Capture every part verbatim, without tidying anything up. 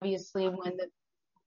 obviously when the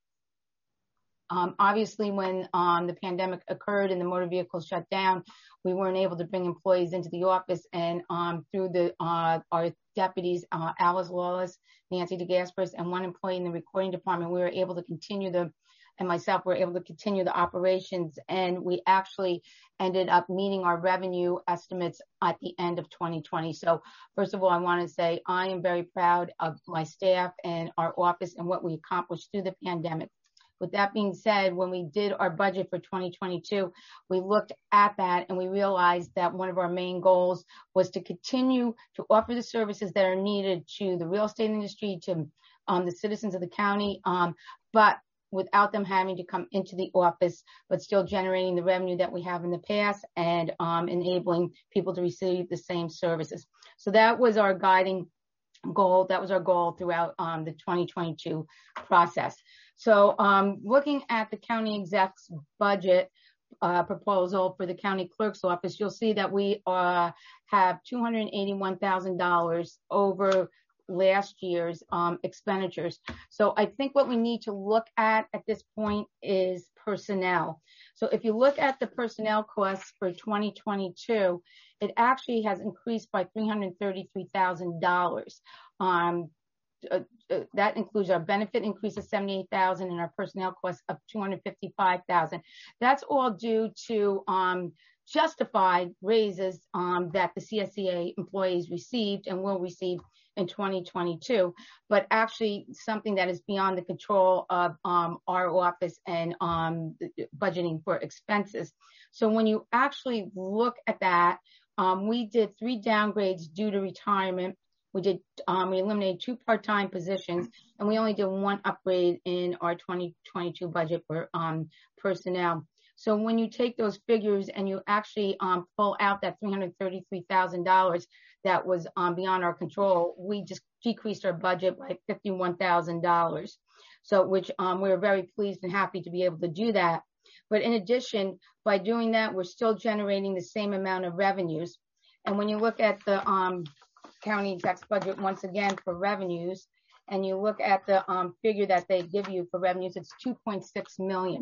Um, obviously, when um, the pandemic occurred and the motor vehicles shut down, we weren't able to bring employees into the office. And um, through the uh, our deputies, uh, Alice Lawless, Nancy DeGasperis, and one employee in the recording department, we were able to continue the, and myself were able to continue the operations. And we actually ended up meeting our revenue estimates at the end of twenty twenty. So first of all, I want to say I am very proud of my staff and our office and what we accomplished through the pandemic. With that being said, when we did our budget for twenty twenty-two, we looked at that and we realized that one of our main goals was to continue to offer the services that are needed to the real estate industry, to um, the citizens of the county, um, but without them having to come into the office, but still generating the revenue that we have in the past and um, enabling people to receive the same services. So that was our guiding goal. That was our goal throughout um, the twenty twenty-two process. So um, looking at the county exec's budget uh, proposal for the county clerk's office, you'll see that we uh, have two hundred eighty-one thousand dollars over last year's um, expenditures. So I think what we need to look at at this point is personnel. So if you look at the personnel costs for twenty twenty-two, it actually has increased by three hundred thirty-three thousand dollars. Um, uh, uh, that includes our benefit increase of seventy-eight thousand dollars and our personnel costs of two hundred fifty-five thousand dollars. That's all due to um, justified raises um, that the C S E A employees received and will receive in twenty twenty-two, but actually something that is beyond the control of um, our office and um, budgeting for expenses. So when you actually look at that, um, we did three downgrades due to retirement. We did, um, we eliminated two part-time positions, and we only did one upgrade in our twenty twenty-two budget for um, personnel. So when you take those figures and you actually um, pull out that three hundred thirty-three thousand dollars that was um, beyond our control, we just decreased our budget by fifty-one thousand dollars. So which um, we were very pleased and happy to be able to do that. But in addition, by doing that, we're still generating the same amount of revenues. And when you look at the um, county exec's budget once again for revenues, and you look at the um, figure that they give you for revenues, it's two point six million.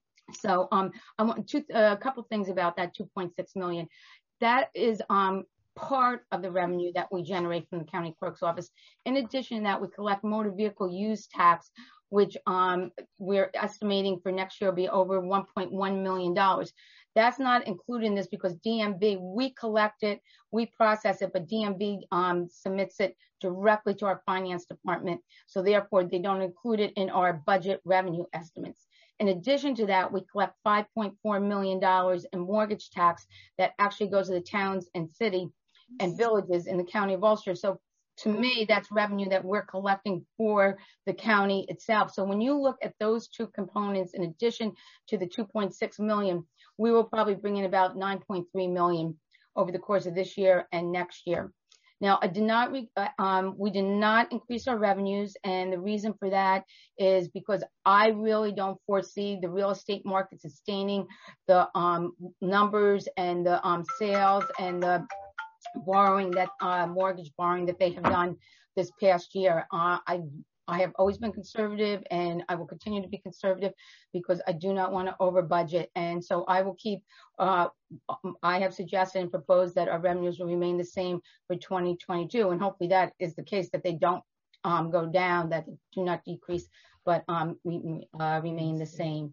So um, I want to, uh, a couple things about that two point six million. That is um, part of the revenue that we generate from the county clerk's office. In addition to that, we collect motor vehicle use tax, which um, we're estimating for next year will be over one point one million dollars. That's not included in this because D M V, we collect it, we process it, but D M V um, submits it directly to our finance department. So therefore, they don't include it in our budget revenue estimates. In addition to that, we collect five point four million dollars in mortgage tax that actually goes to the towns and city and villages in the county of Ulster. So to me, that's revenue that we're collecting for the county itself. So when you look at those two components, in addition to the two point six million, we will probably bring in about nine point three million over the course of this year and next year. Now, I did not, re- um, we did not increase our revenues, and the reason for that is because I really don't foresee the real estate market sustaining the um, numbers and the um, sales and the borrowing that uh, mortgage borrowing that they have done this past year. Uh, I I have always been conservative, and I will continue to be conservative because I do not want to over budget. And so I will keep, uh, I have suggested and proposed that our revenues will remain the same for twenty twenty-two. And hopefully that is the case, that they don't um, go down, that they do not decrease, but um, we, uh, remain the same.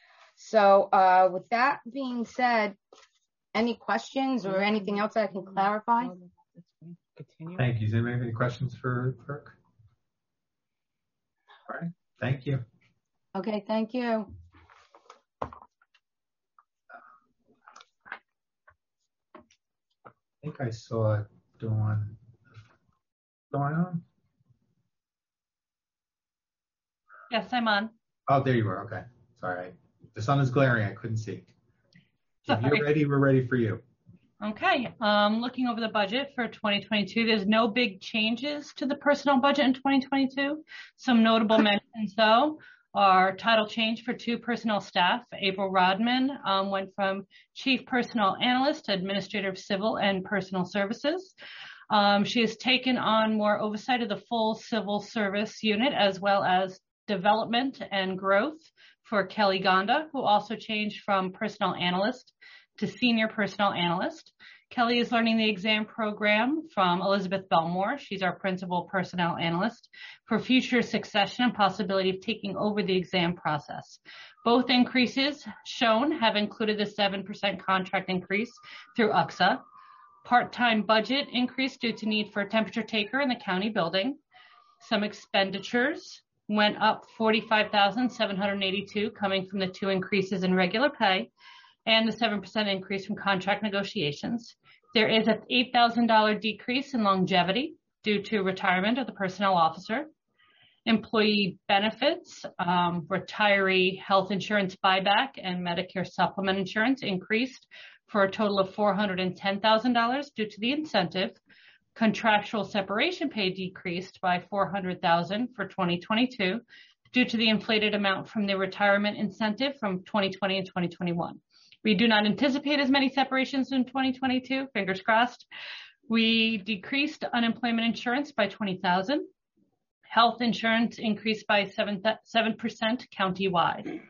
So uh, with that being said, any questions or anything else that I can clarify? Thank you. Does anybody have any questions for Kirk? All right. Thank you. Okay. Thank you. I think I saw Dawn. Dawn on? Yes, I'm on. Oh, there you are. Okay. Sorry. The sun is glaring. I couldn't see. If you're ready, we're ready for you. Okay. Um, looking over the budget for twenty twenty-two, there's no big changes to the personnel budget in twenty twenty-two. Some notable mentions, though, are title change for two personnel staff. April Rodman um, went from Chief Personnel Analyst to Administrator of Civil and Personal Services. Um, she has taken on more oversight of the full civil service unit as well as development and growth for Kelly Gonda, who also changed from personnel analyst to senior personnel analyst. Kelly is learning the exam program from Elizabeth Belmore. She's our principal personnel analyst for future succession and possibility of taking over the exam process. Both increases shown have included the seven percent contract increase through U X A, part-time budget increase due to need for a temperature taker in the county building. Some expenditures went up forty-five thousand seven hundred eighty-two coming from the two increases in regular pay and the seven percent increase from contract negotiations. There is an eight thousand dollars decrease in longevity due to retirement of the personnel officer. Employee benefits, um, retiree health insurance buyback and Medicare supplement insurance increased for a total of four hundred ten thousand dollars due to the incentive. Contractual separation pay decreased by four hundred thousand dollars for twenty twenty-two due to the inflated amount from the retirement incentive from twenty twenty and twenty twenty-one. We do not anticipate as many separations in twenty twenty-two, fingers crossed. We decreased unemployment insurance by twenty thousand dollars. Health insurance increased by seven percent countywide.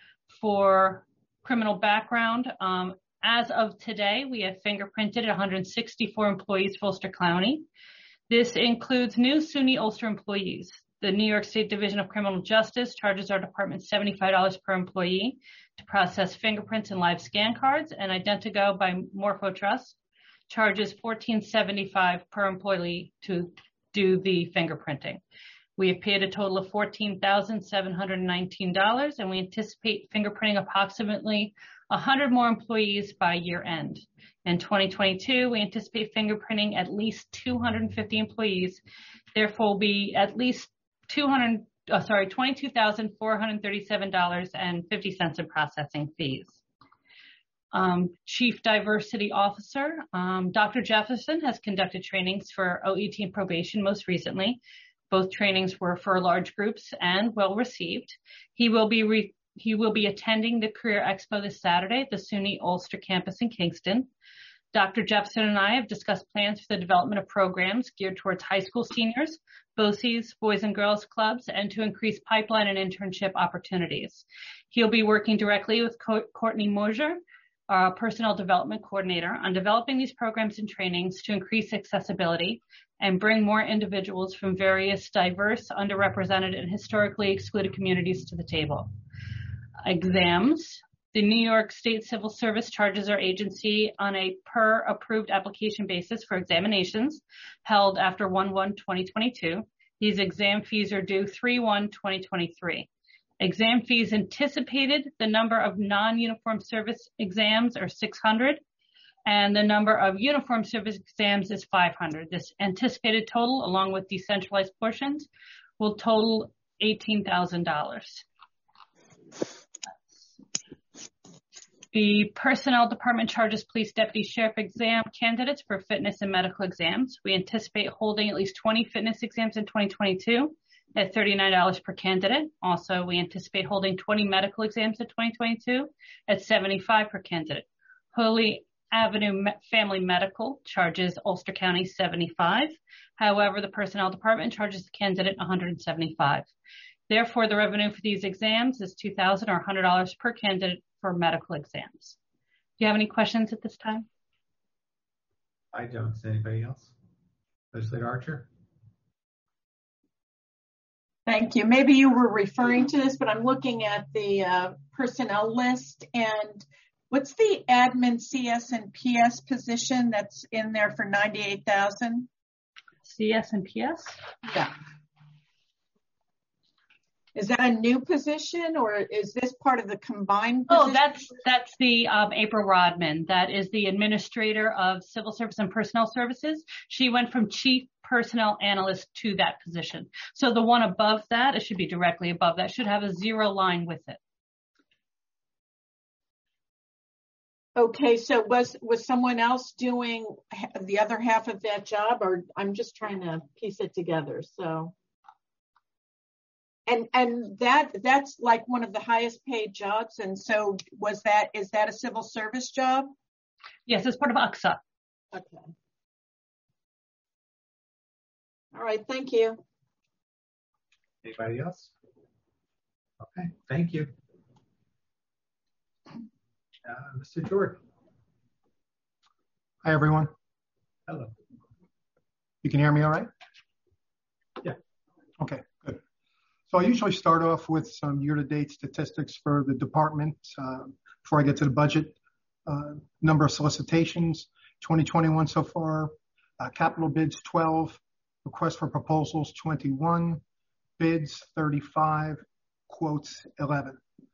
For criminal background, um, as of today, we have fingerprinted one hundred sixty-four employees for Ulster County. This includes new SUNY Ulster employees. The New York State Division of Criminal Justice charges our department seventy-five dollars per employee to process fingerprints and live scan cards, and Identigo by MorphoTrust charges fourteen seventy-five per employee to do the fingerprinting. We have paid a total of fourteen thousand seven hundred nineteen dollars, and we anticipate fingerprinting approximately one hundred more employees by year end. In twenty twenty-two, we anticipate fingerprinting at least two hundred fifty employees. Therefore, will be at least two hundred, oh, sorry, twenty-two thousand four hundred thirty-seven dollars and fifty cents in processing fees. Um, Chief Diversity Officer, um, Doctor Jefferson has conducted trainings for O E T and probation most recently. Both trainings were for large groups and well received. He will be re- he will be attending the Career Expo this Saturday at the SUNY Ulster campus in Kingston. Doctor Jefferson and I have discussed plans for the development of programs geared towards high school seniors, B O C Es, Boys and Girls Clubs, and to increase pipeline and internship opportunities. He'll be working directly with Co- Courtney Mosier, our Personnel Development Coordinator, on developing these programs and trainings to increase accessibility and bring more individuals from various diverse, underrepresented, and historically excluded communities to the table. Exams. The New York State Civil Service charges our agency on a per approved application basis for examinations held after one one twenty twenty-two. These exam fees are due three one twenty twenty-three. Exam fees anticipated, the number of non-uniform service exams are six hundred, and the number of uniform service exams is five hundred. This anticipated total, along with decentralized portions, will total eighteen thousand dollars. The Personnel Department charges police deputy sheriff exam candidates for fitness and medical exams. We anticipate holding at least twenty fitness exams in twenty twenty-two at thirty-nine dollars per candidate. Also, we anticipate holding twenty medical exams in twenty twenty-two at seventy-five dollars per candidate. Holy Avenue Family Medical charges Ulster County seventy-five dollars. However, the Personnel Department charges the candidate one hundred seventy-five dollars. Therefore, the revenue for these exams is two thousand dollars or one hundred dollars per candidate for medical exams. Do you have any questions at this time? I don't. Does anybody else? Legislator Archer? Thank you. Maybe you were referring to this, but I'm looking at the uh, personnel list. And what's the admin C S and P S position that's in there for ninety-eight thousand? C S and P S? Yeah. Is that a new position, or is this part of the combined position? Oh, that's that's the um, April Rodman. That is the administrator of Civil Service and Personnel Services. She went from chief personnel analyst to that position. So the one above that, it should be directly above that, should have a zero line with it. Okay, so was was someone else doing the other half of that job, or I'm just trying to piece it together. So. And and that that's like one of the highest paid jobs. And so was that, is that a civil service job? Yes, it's part of U X A. Okay. All right, thank you. Anybody else? Okay, thank you. Uh, Mister Jordan. Hi, everyone. Hello. You can hear me all right? Yeah. Okay, good. So I usually start off with some year-to-date statistics for the department uh, before I get to the budget. Uh, number of solicitations, twenty twenty-one so far. Uh, capital bids, twelve. Requests for proposals, twenty-one. Bids, thirty-five. Quotes, eleven.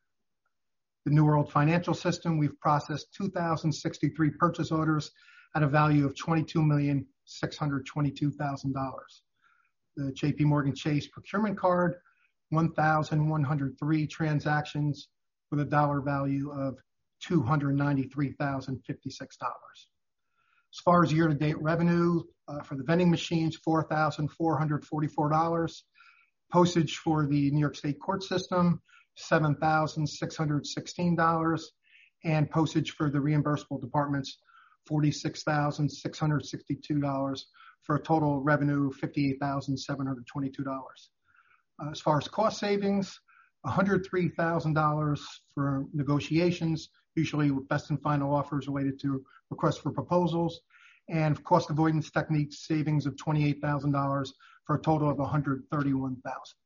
The New World Financial System, we've processed two thousand sixty-three purchase orders at a value of twenty-two million six hundred twenty-two thousand dollars. The J P Morgan Chase procurement card, one thousand one hundred three transactions with a dollar value of two hundred ninety-three thousand fifty-six dollars. As far as year-to-date revenue, uh, for the vending machines, four thousand four hundred forty-four dollars. Postage for the New York State court system, seven thousand six hundred sixteen dollars. And postage for the reimbursable departments, forty-six thousand six hundred sixty-two dollars, for a total revenue of fifty-eight thousand seven hundred twenty-two dollars. Uh, as far as cost savings, one hundred three thousand dollars for negotiations, usually with best and final offers related to requests for proposals, and cost avoidance techniques savings of twenty-eight thousand dollars for a total of one hundred thirty-one thousand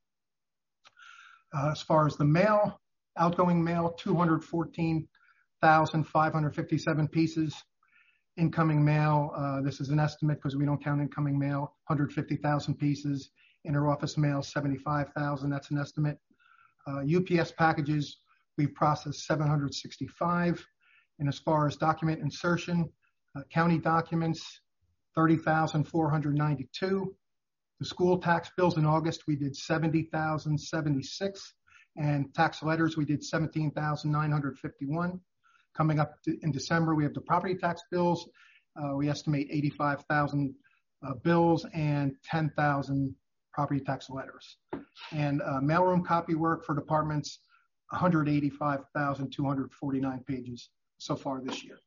dollars. Uh, as far as the mail, outgoing mail, two hundred fourteen thousand five hundred fifty-seven pieces. Incoming mail, uh, this is an estimate because we don't count incoming mail, one hundred fifty thousand pieces. Interoffice mail, seventy-five thousand, that's an estimate. Uh, U P S packages, we've processed seven hundred sixty-five. And as far as document insertion, uh, county documents, thirty thousand four hundred ninety-two. The school tax bills in August, we did seventy thousand seventy-six. And tax letters, we did seventeen thousand nine hundred fifty-one. Coming up to, in December, we have the property tax bills. Uh, we estimate eighty-five thousand uh, bills and ten thousand property tax letters. And uh, mailroom copy work for departments, one hundred eighty-five thousand two hundred forty-nine pages so far this year.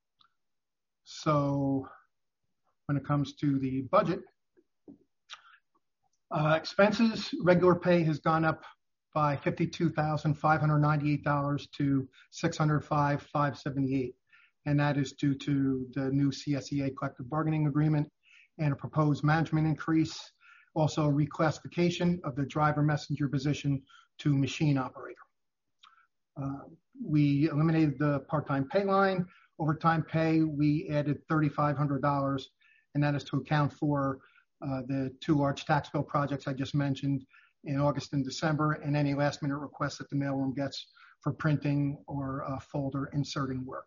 So when it comes to the budget, uh, expenses, regular pay has gone up by fifty-two thousand five hundred ninety-eight dollars to six hundred five thousand five hundred seventy-eight dollars. And that is due to the new C S E A collective bargaining agreement and a proposed management increase. Also, reclassification of the driver messenger position to machine operator. Uh, we eliminated the part-time pay line. Overtime pay, we added three thousand five hundred dollars, and that is to account for uh, the two large tax bill projects I just mentioned in August and December, and any last-minute requests that the mailroom gets for printing or uh, folder inserting work.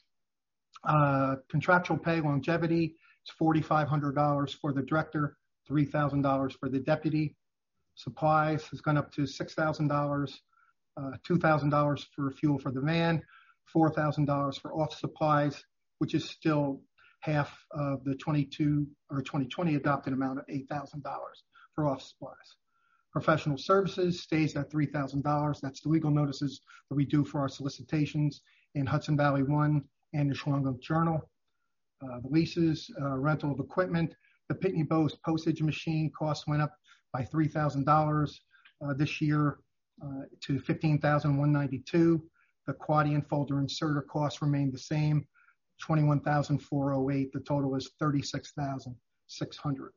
Uh, contractual pay, longevity, it's four thousand five hundred dollars for the director, three thousand dollars for the deputy. Supplies has gone up to six thousand dollars, uh, two thousand dollars for fuel for the van, four thousand dollars for office supplies, which is still half of the twenty-two or twenty twenty adopted amount of eight thousand dollars for office supplies. Professional services stays at three thousand dollars. That's the legal notices that we do for our solicitations in Hudson Valley One and the Shawangunk Journal. Uh, the leases, uh, rental of equipment, the Pitney Bowes postage machine cost went up by three thousand dollars uh, this year uh, to fifteen thousand one hundred ninety-two dollars. The Quadient folder inserter cost remained the same, twenty-one thousand four hundred eight dollars. The total is thirty-six thousand six hundred dollars.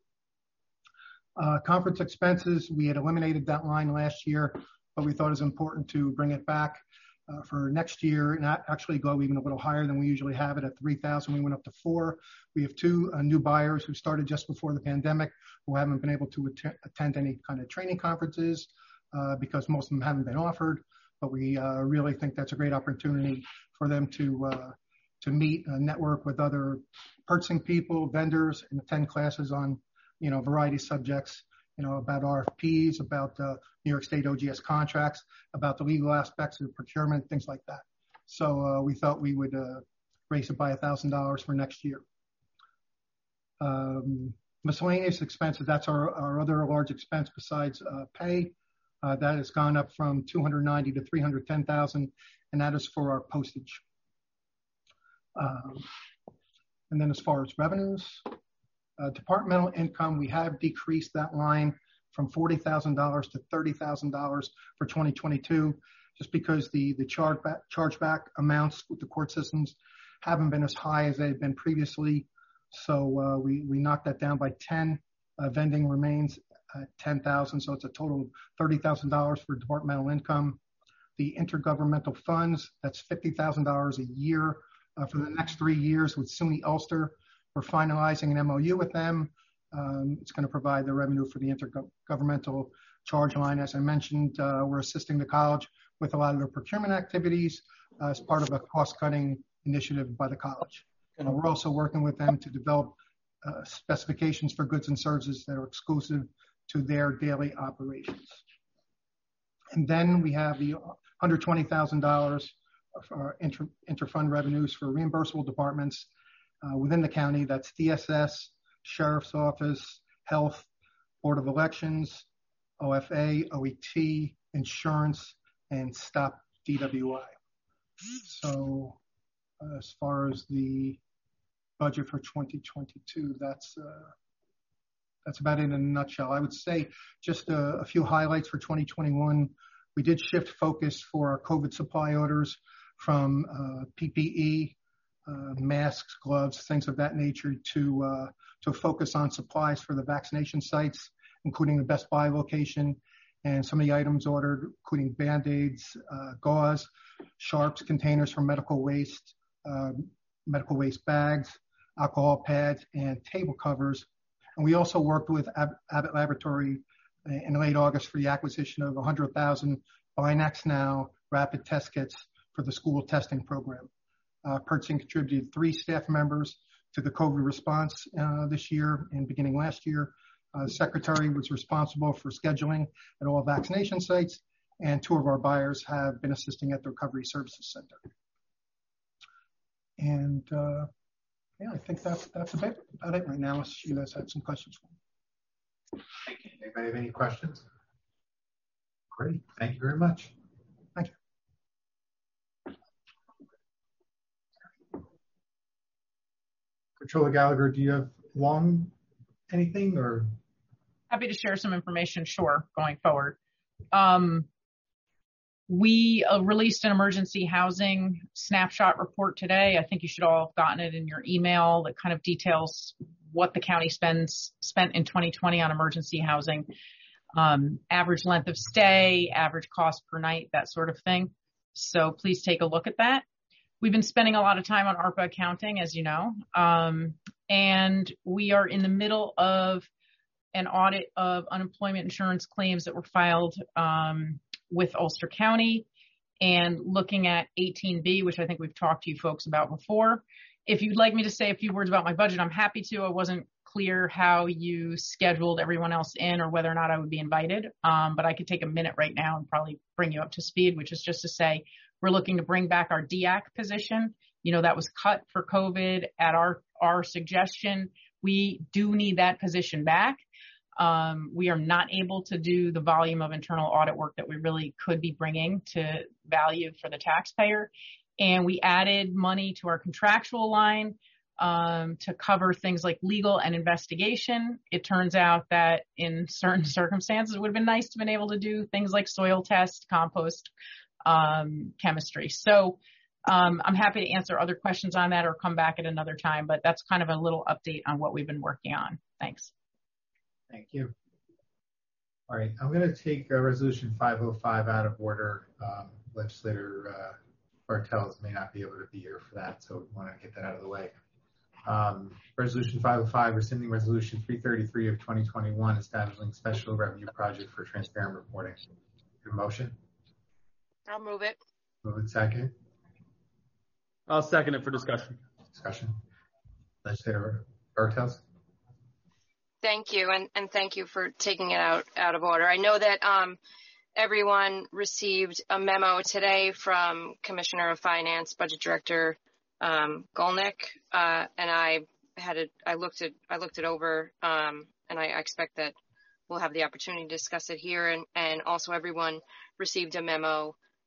Uh, conference expenses, we had eliminated that line last year, but we thought it was important to bring it back uh, for next year and actually go even a little higher than we usually have it at three thousand. We went up to four. We have two uh, new buyers who started just before the pandemic who haven't been able to att- attend any kind of training conferences uh, because most of them haven't been offered, but we uh, really think that's a great opportunity for them to uh, to meet, uh, network with other purchasing people, vendors, and attend classes on you know, a variety of subjects, you know, about R F Ps, about uh, New York State O G S contracts, about the legal aspects of procurement, things like that. So uh, we thought we would uh, raise it by one thousand dollars for next year. Um, miscellaneous expenses, that's our, our other large expense besides uh, pay. Uh, that has gone up from two hundred ninety to three hundred ten thousand, and that is for our postage. Um, and then as far as revenues, Uh, departmental income, we have decreased that line from forty thousand dollars to thirty thousand dollars for twenty twenty-two, just because the, the chargeback, chargeback amounts with the court systems haven't been as high as they've been previously. So uh, we, we knocked that down by ten. Uh, vending remains at ten thousand dollars, so it's a total of thirty thousand dollars for departmental income. The intergovernmental funds, that's fifty thousand dollars a year uh, for the next three years with SUNY Ulster. We're finalizing an M O U with them. Um, it's going to provide the revenue for the intergovernmental charge line. As I mentioned, uh, we're assisting the college with a lot of their procurement activities uh, as part of a cost-cutting initiative by the college. Uh, we're also working with them to develop uh, specifications for goods and services that are exclusive to their daily operations. And then we have the one hundred twenty thousand dollars for inter, interfund revenues for reimbursable departments uh, within the county. That's D S S, Sheriff's Office, Health, Board of Elections, O F A, O E T, Insurance, and Stop D W I. So uh, as far as the budget for twenty twenty-two, that's uh, that's about it in a nutshell. I would say just a, a few highlights for twenty twenty-one. We did shift focus for our COVID supply orders from uh, P P E, uh, masks, gloves, things of that nature to uh, to focus on supplies for the vaccination sites, including the Best Buy location, and some of the items ordered, including Band-Aids, uh, gauze, sharps, containers for medical waste, uh, medical waste bags, alcohol pads, and table covers. And we also worked with Ab- Abbott Laboratory in late August for the acquisition of one hundred thousand BinaxNOW rapid test kits for the school testing program. Uh, purchasing contributed three staff members to the COVID response uh, this year and beginning last year. Uh, the secretary was responsible for scheduling at all vaccination sites, and two of our buyers have been assisting at the Recovery Services Center. And uh, yeah, I think that's that's a bit about it right now. Unless you guys have some questions for me. Thank you. Anybody have any questions? Great. Thank you very much. Thank you. Controller Gallagher, do you have long anything or? Happy to share some information, sure, going forward. Um, we uh, released an emergency housing snapshot report today. I think you should all have gotten it in your email that kind of details what the county spends spent in twenty twenty on emergency housing, um, average length of stay, average cost per night, that sort of thing. So please take a look at that. We've been spending a lot of time on ARPA accounting, as you know, um, and we are in the middle of an audit of unemployment insurance claims that were filed um, with Ulster County and looking at eighteen B, which I think we've talked to you folks about before. If you'd like me to say a few words about my budget, I'm happy to. I wasn't clear how you scheduled everyone else in or whether or not I would be invited, um, but I could take a minute right now and probably bring you up to speed, which is just to say we're looking to bring back our D A C position. You know, that was cut for COVID at our, our suggestion. We do need that position back. Um, we are not able to do the volume of internal audit work that we really could be bringing to value for the taxpayer. And we added money to our contractual line um, to cover things like legal and investigation. It turns out that in certain circumstances, it would have been nice to have been able to do things like soil test, compost, um, chemistry. So um, I'm happy to answer other questions on that or come back at another time, but that's kind of a little update on what we've been working on. Thanks. Thank you. All right, I'm going to take uh, Resolution five oh five out of order. Um, Legislator uh, Bartels may not be able to be here for that, so we want to get that out of the way. Um, Resolution five oh five, rescinding Resolution three thirty-three of twenty twenty-one, establishing special revenue project for transparent reporting. Your motion? I'll move it. Move it second. I'll second it for discussion. Discussion. Legislator Bartels? Thank you, and, and thank you for taking it out, out of order. I know that um, everyone received a memo today from Commissioner of Finance, Budget Director um, Golnick, uh, and I had it. I looked it. I looked it over, um, and I, I expect that we'll have the opportunity to discuss it here. And, and also, everyone received a memo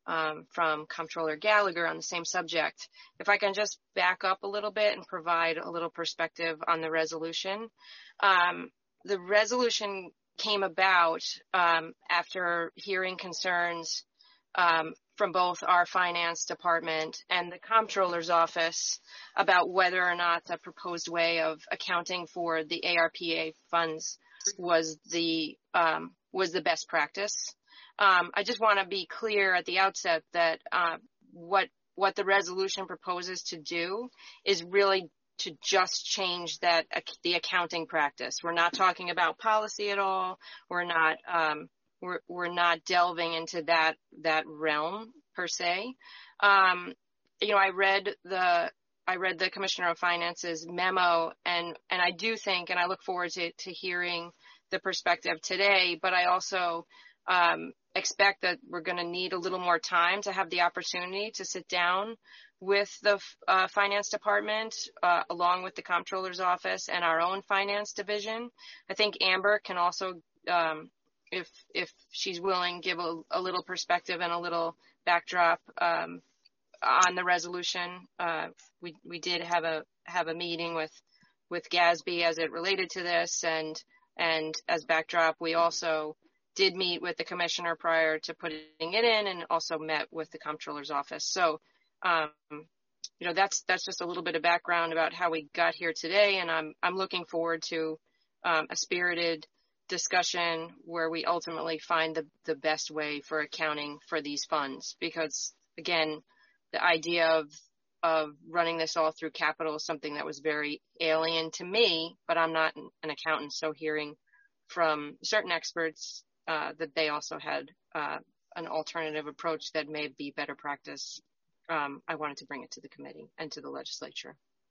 um, from Comptroller Gallagher on the same subject. If I can just back up a little bit and provide a little perspective on the resolution. Um, the resolution came about um, after hearing concerns um, from both our finance department and the comptroller's office about whether or not the proposed way of accounting for the A R P A funds was the um, was the best practice. Um, I just want to be clear at the outset that uh, what what the resolution proposes to do is really to just change that the accounting practice. We're not talking about policy at all. We're not um, we're we're not delving into that that realm per se. Um, you know, I read the I read the Commissioner of Finance's memo, and and I do think, and I look forward to to hearing the perspective today. But I also um, expect that we're going to need a little more time to have the opportunity to sit down with the uh, finance department, uh, along with the comptroller's office and our own finance division. I think Amber can also, um, if if she's willing, give a, a little perspective and a little backdrop um, on the resolution. Uh, we we did have a have a meeting with with GASB as it related to this, and and as backdrop, we also did meet with the commissioner prior to putting it in, and also met with the comptroller's office. So, um, you know, that's that's just a little bit of background about how we got here today, and I'm I'm looking forward to um, a spirited discussion where we ultimately find the the best way for accounting for these funds. Because again, the idea of of running this all through capital is something that was very alien to me, but I'm not an accountant, so hearing from certain experts uh, that they also had uh, an alternative approach that may be better practice, um, I wanted to bring it to the committee and to the legislature.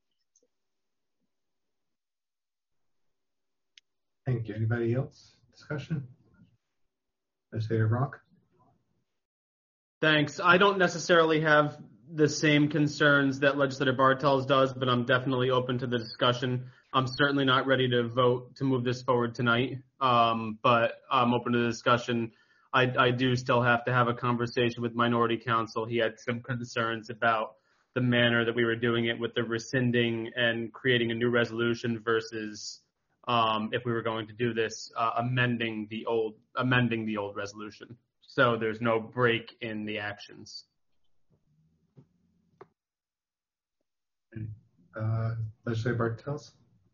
Thank you. Anybody else? Discussion? Legislator Ronk? Thanks. I don't necessarily have the same concerns that Legislator Bartels does, but I'm definitely open to the discussion. I'm certainly not ready to vote to move this forward tonight, um, but I'm open to the discussion. I, I do still have to have a conversation with Minority Counsel. He had some concerns about the manner that we were doing it with the rescinding and creating a new resolution versus um, if we were going to do this, uh, amending the old amending the old resolution. So there's no break in the actions. Uh, Legislator Bartels?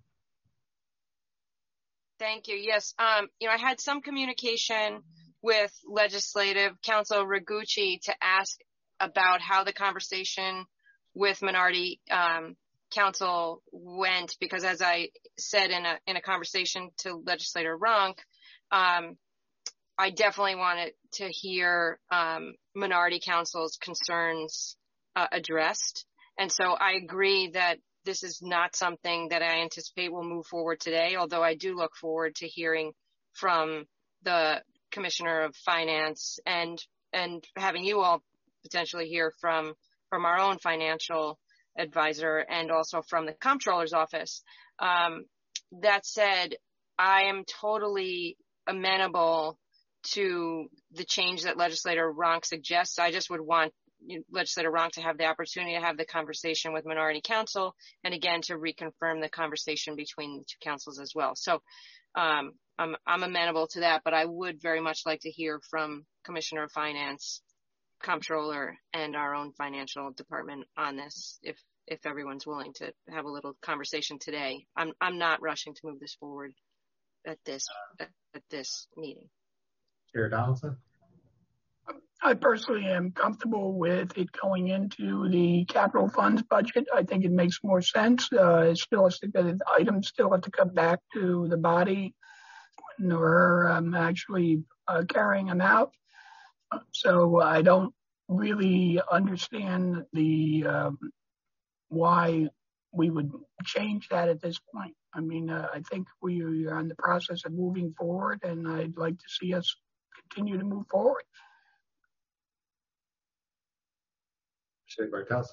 Thank you. Yes, um, you know, I had some communication with Legislative Counsel Ragucci to ask about how the conversation with Minority um, Counsel went, because as I said in a in a conversation to Legislator Ronk, um, I definitely wanted to hear um, Minority Counsel's concerns uh, addressed. And so I agree that this is not something that I anticipate will move forward today, although I do look forward to hearing from the Commissioner of Finance and and having you all potentially hear from from our own financial advisor and also from the Comptroller's office. Um, that said, I am totally amenable to the change that Legislator Ronk suggests. I just would want Legislator Ronk to have the opportunity to have the conversation with Minority Counsel, and again to reconfirm the conversation between the two councils as well. So um, I'm, I'm amenable to that, but I would very much like to hear from Commissioner of Finance, Comptroller, and our own financial department on this, if if everyone's willing to have a little conversation today. I'm I'm not rushing to move this forward at this at, at this meeting. Chair Donaldson? I personally am comfortable with it going into the capital funds budget. I think it makes more sense. Uh, it's still a items still have to come back to the body when we're um, actually uh, carrying them out. So I don't really understand the um, why we would change that at this point. I mean, uh, I think we are in the process of moving forward, and I'd like to see us continue to move forward. Bartels.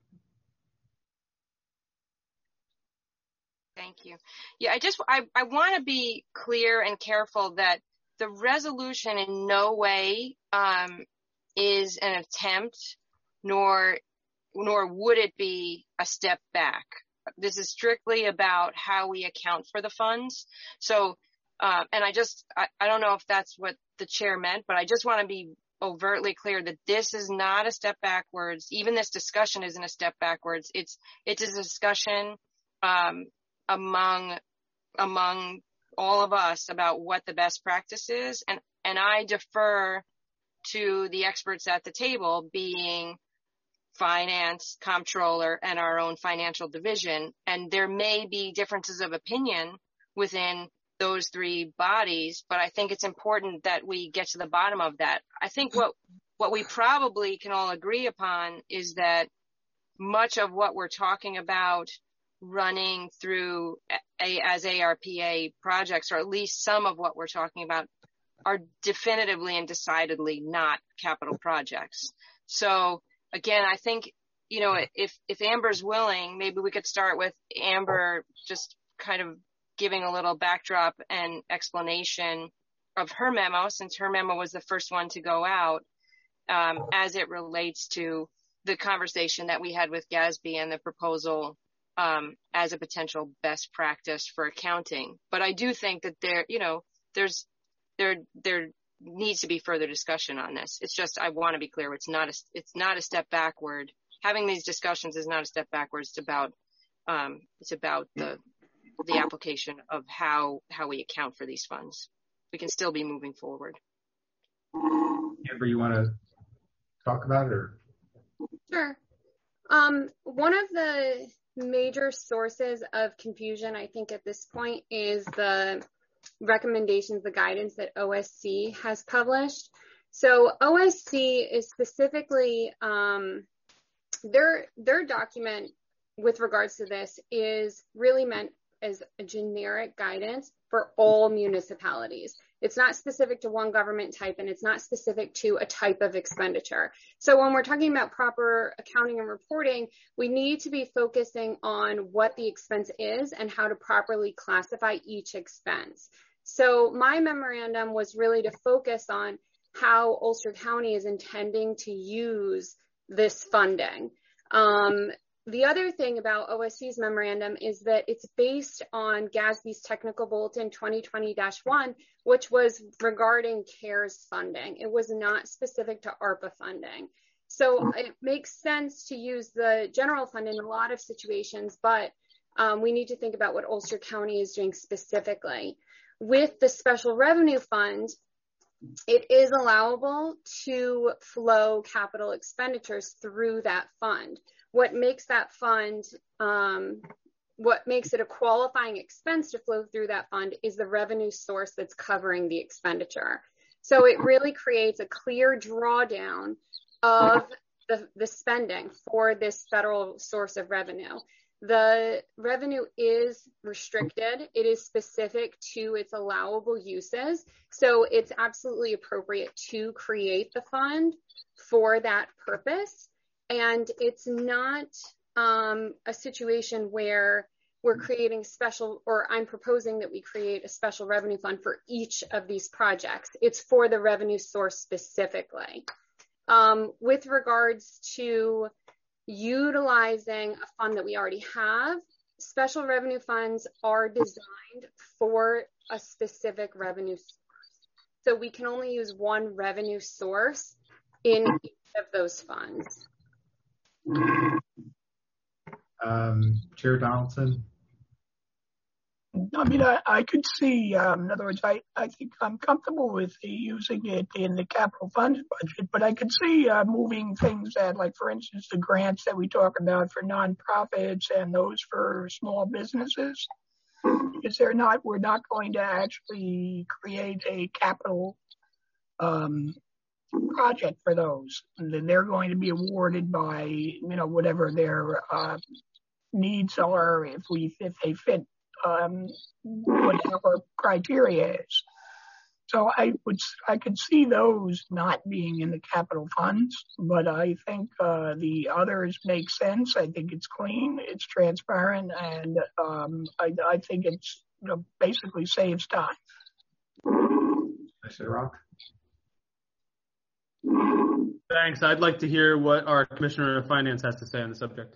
Thank you. Yeah, I just I, I want to be clear and careful that the resolution in no way um, is an attempt, nor nor would it be a step back. This is strictly about how we account for the funds. So, uh, and I just, I, I don't know if that's what the chair meant, but I just want to be overtly clear that this is not a step backwards. Even this discussion isn't a step backwards. It's, it's a discussion, um, among, among all of us about what the best practice is. And, and I defer to the experts at the table, being finance, comptroller, and our own financial division. And there may be differences of opinion within those three bodies, but I think it's important that we get to the bottom of that. I think what, what we probably can all agree upon is that much of what we're talking about running through a, as A R P A projects, or at least some of what we're talking about, are definitively and decidedly not capital projects. So again, I think, you know, if, if Amber's willing, maybe we could start with Amber just kind of giving a little backdrop and explanation of her memo, since her memo was the first one to go out, um, as it relates to the conversation that we had with Gatsby and the proposal um, as a potential best practice for accounting. But I do think that there, you know, there's, there, there needs to be further discussion on this. It's just, I want to be clear, it's not a, it's not a step backward. Having these discussions is not a step backwards. It's about, um, it's about the, the application of how, how we account for these funds. We can still be moving forward. Amber, you want to talk about it, or? Sure. Um, one of the major sources of confusion, I think, at this point is the recommendations, the guidance that O S C has published. So O S C is specifically, um, their, their document with regards to this is really meant as a generic guidance for all municipalities. It's not specific to one government type, and it's not specific to a type of expenditure. So when we're talking about proper accounting and reporting, we need to be focusing on what the expense is and how to properly classify each expense. So my memorandum was really to focus on how Ulster County is intending to use this funding. Um, The other thing about O S C's memorandum is that it's based on Gatsby's Technical Bulletin twenty twenty dash one, which was regarding CARES funding. It was not specific to ARPA funding. So it makes sense to use the general fund in a lot of situations, but um, we need to think about what Ulster County is doing specifically. With the special revenue fund, it is allowable to flow capital expenditures through that fund. What makes that fund, um, what makes it a qualifying expense to flow through that fund is the revenue source that's covering the expenditure. So it really creates a clear drawdown of the, the spending for this federal source of revenue. The revenue is restricted. It is specific to its allowable uses. So it's absolutely appropriate to create the fund for that purpose. And it's not um, a situation where we're creating special, or I'm proposing that we create a special revenue fund for each of these projects. It's for the revenue source specifically. Um, with regards to utilizing a fund that we already have, special revenue funds are designed for a specific revenue source. So we can only use one revenue source in each of those funds. Um, Chair Donaldson? I mean, I, I could see, um, in other words, I, I think I'm comfortable with the, using it in the capital funds budget, but I could see uh, moving things that, like, for instance, the grants that we talk about for nonprofits and those for small businesses, because they're not, we're not going to actually create a capital um, project for those. And then they're going to be awarded by, you know, whatever their uh, needs are, if we, if they fit um, whatever criteria is. So I would, I could see those not being in the capital funds, but I think uh, the others make sense. I think it's clean, it's transparent, and um, I, I think it's, you know, basically saves time. Mister Rock? Thanks. I'd like to hear what our Commissioner of Finance has to say on the subject.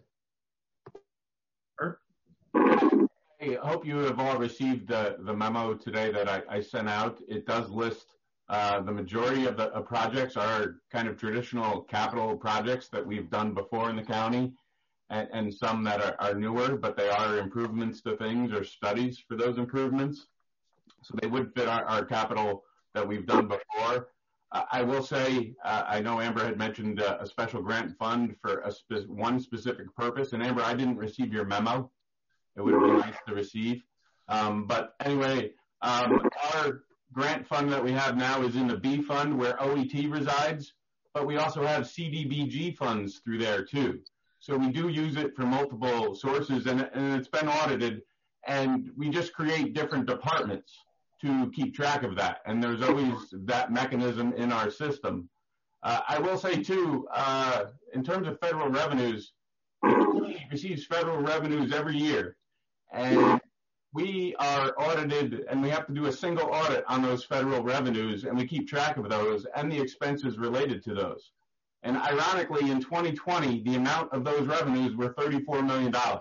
Hey, I hope you have all received the, the memo today that I, I sent out. It does list uh, the majority of the uh, projects are kind of traditional capital projects that we've done before in the county, and, and some that are, are newer, but they are improvements to things or studies for those improvements. So they would fit our, our capital that we've done before. Uh, I will say, uh, I know Amber had mentioned uh, a special grant fund for a spe- one specific purpose. And Amber, I didn't receive your memo. It would have been nice to receive. Um, but anyway, um, our grant fund that we have now is in the B fund where O E T resides, but we also have C D B G funds through there too. So we do use it for multiple sources, and, and it's been audited, and we just create different departments to keep track of that. And there's always that mechanism in our system. Uh, I will say too, uh, in terms of federal revenues, it receives federal revenues every year. And we are audited, and we have to do a single audit on those federal revenues, and we keep track of those and the expenses related to those. And ironically, in twenty twenty, the amount of those revenues were thirty-four million dollars.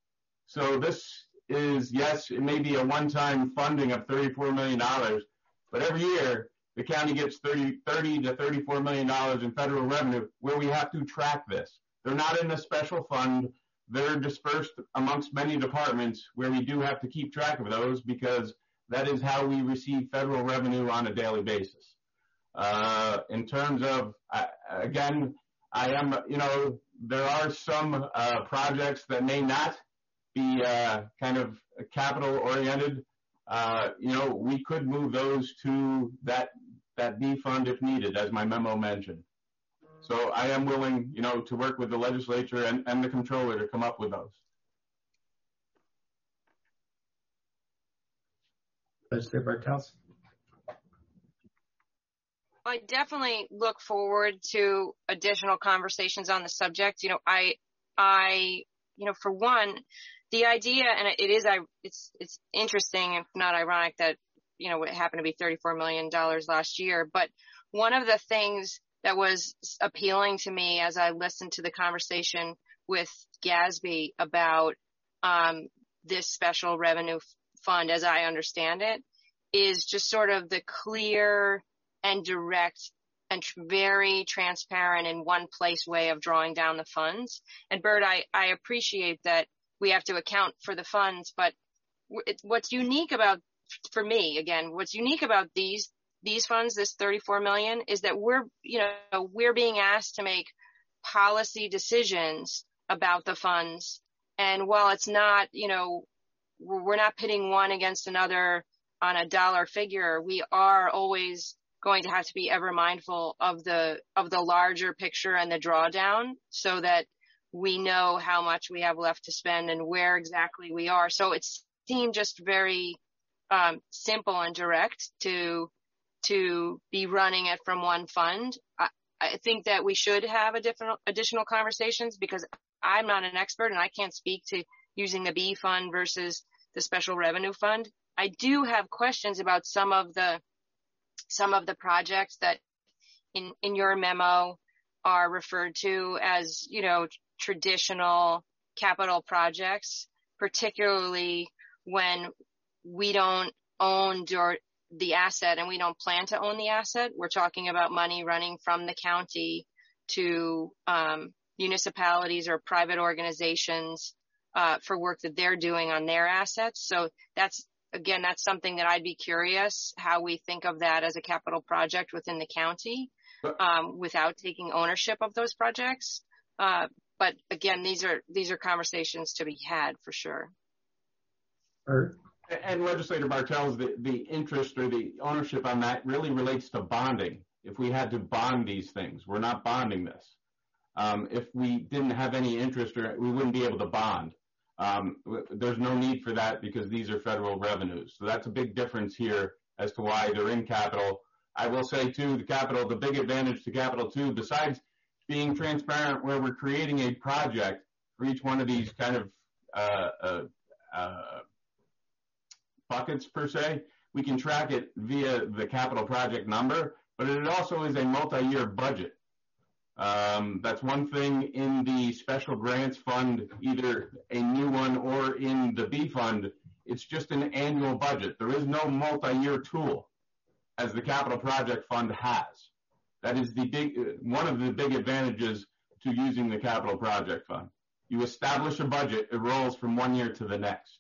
So this is, yes, it may be a one-time funding of thirty-four million dollars, but every year the county gets thirty, thirty to thirty-four million dollars in federal revenue where we have to track this. They're not in a special fund. They're dispersed amongst many departments where we do have to keep track of those because that is how we receive federal revenue on a daily basis. Uh, in terms of, uh, again, I am, you know, there are some uh, projects that may not be uh, kind of capital oriented. Uh, you know, we could move those to that, that B fund if needed, as my memo mentioned. So I am willing, you know, to work with the legislature and, and the controller to come up with those. Legislator Bartels. I definitely look forward to additional conversations on the subject. You know, I, I, you know, for one, the idea, and it is, I, it's, it's interesting and not ironic that, you know, it happened to be thirty-four million dollars last year. But one of the things that was appealing to me as I listened to the conversation with Gatsby about um, this special revenue fund, as I understand it, is just sort of the clear and direct and very transparent in one place way of drawing down the funds. And Bert, I, I appreciate that we have to account for the funds, but it, what's unique about, for me, again, what's unique about these these funds, this thirty-four million, is that we're, you know, we're being asked to make policy decisions about the funds. And while it's not, you know, we're not pitting one against another on a dollar figure, we are always going to have to be ever mindful of the, of the larger picture and the drawdown so that we know how much we have left to spend and where exactly we are. So it seemed just very um, simple and direct to to be running it from one fund. I, I think that we should have a different additional conversations because I'm not an expert and I can't speak to using the B fund versus the special revenue fund. I do have questions about some of the some of the projects that in in your memo are referred to as, you know, traditional capital projects, particularly when we don't own or the asset and we don't plan to own the asset. We're talking about money running from the county to um, municipalities or private organizations uh, for work that they're doing on their assets. So that's, again, that's something that I'd be curious how we think of that as a capital project within the county um, without taking ownership of those projects. Uh, but again, these are these are conversations to be had for sure. Bert. And Legislator Bartels, the, the interest or the ownership on that really relates to bonding. If we had to bond these things, we're not bonding this. Um, if we didn't have any interest, or we wouldn't be able to bond. Um, there's no need for that because these are federal revenues. So that's a big difference here as to why they're in capital. I will say too, the capital, the big advantage to capital too, besides being transparent where we're creating a project for each one of these kind of uh, uh, uh, buckets per se, we can track it via the capital project number, but it also is a multi-year budget. Um, that's one thing in the special grants fund, either a new one or in the B fund. It's just an annual budget. There is no multi-year tool as the capital project fund has. That is the big, one of the big advantages to using the capital project fund. You establish a budget, it rolls from one year to the next.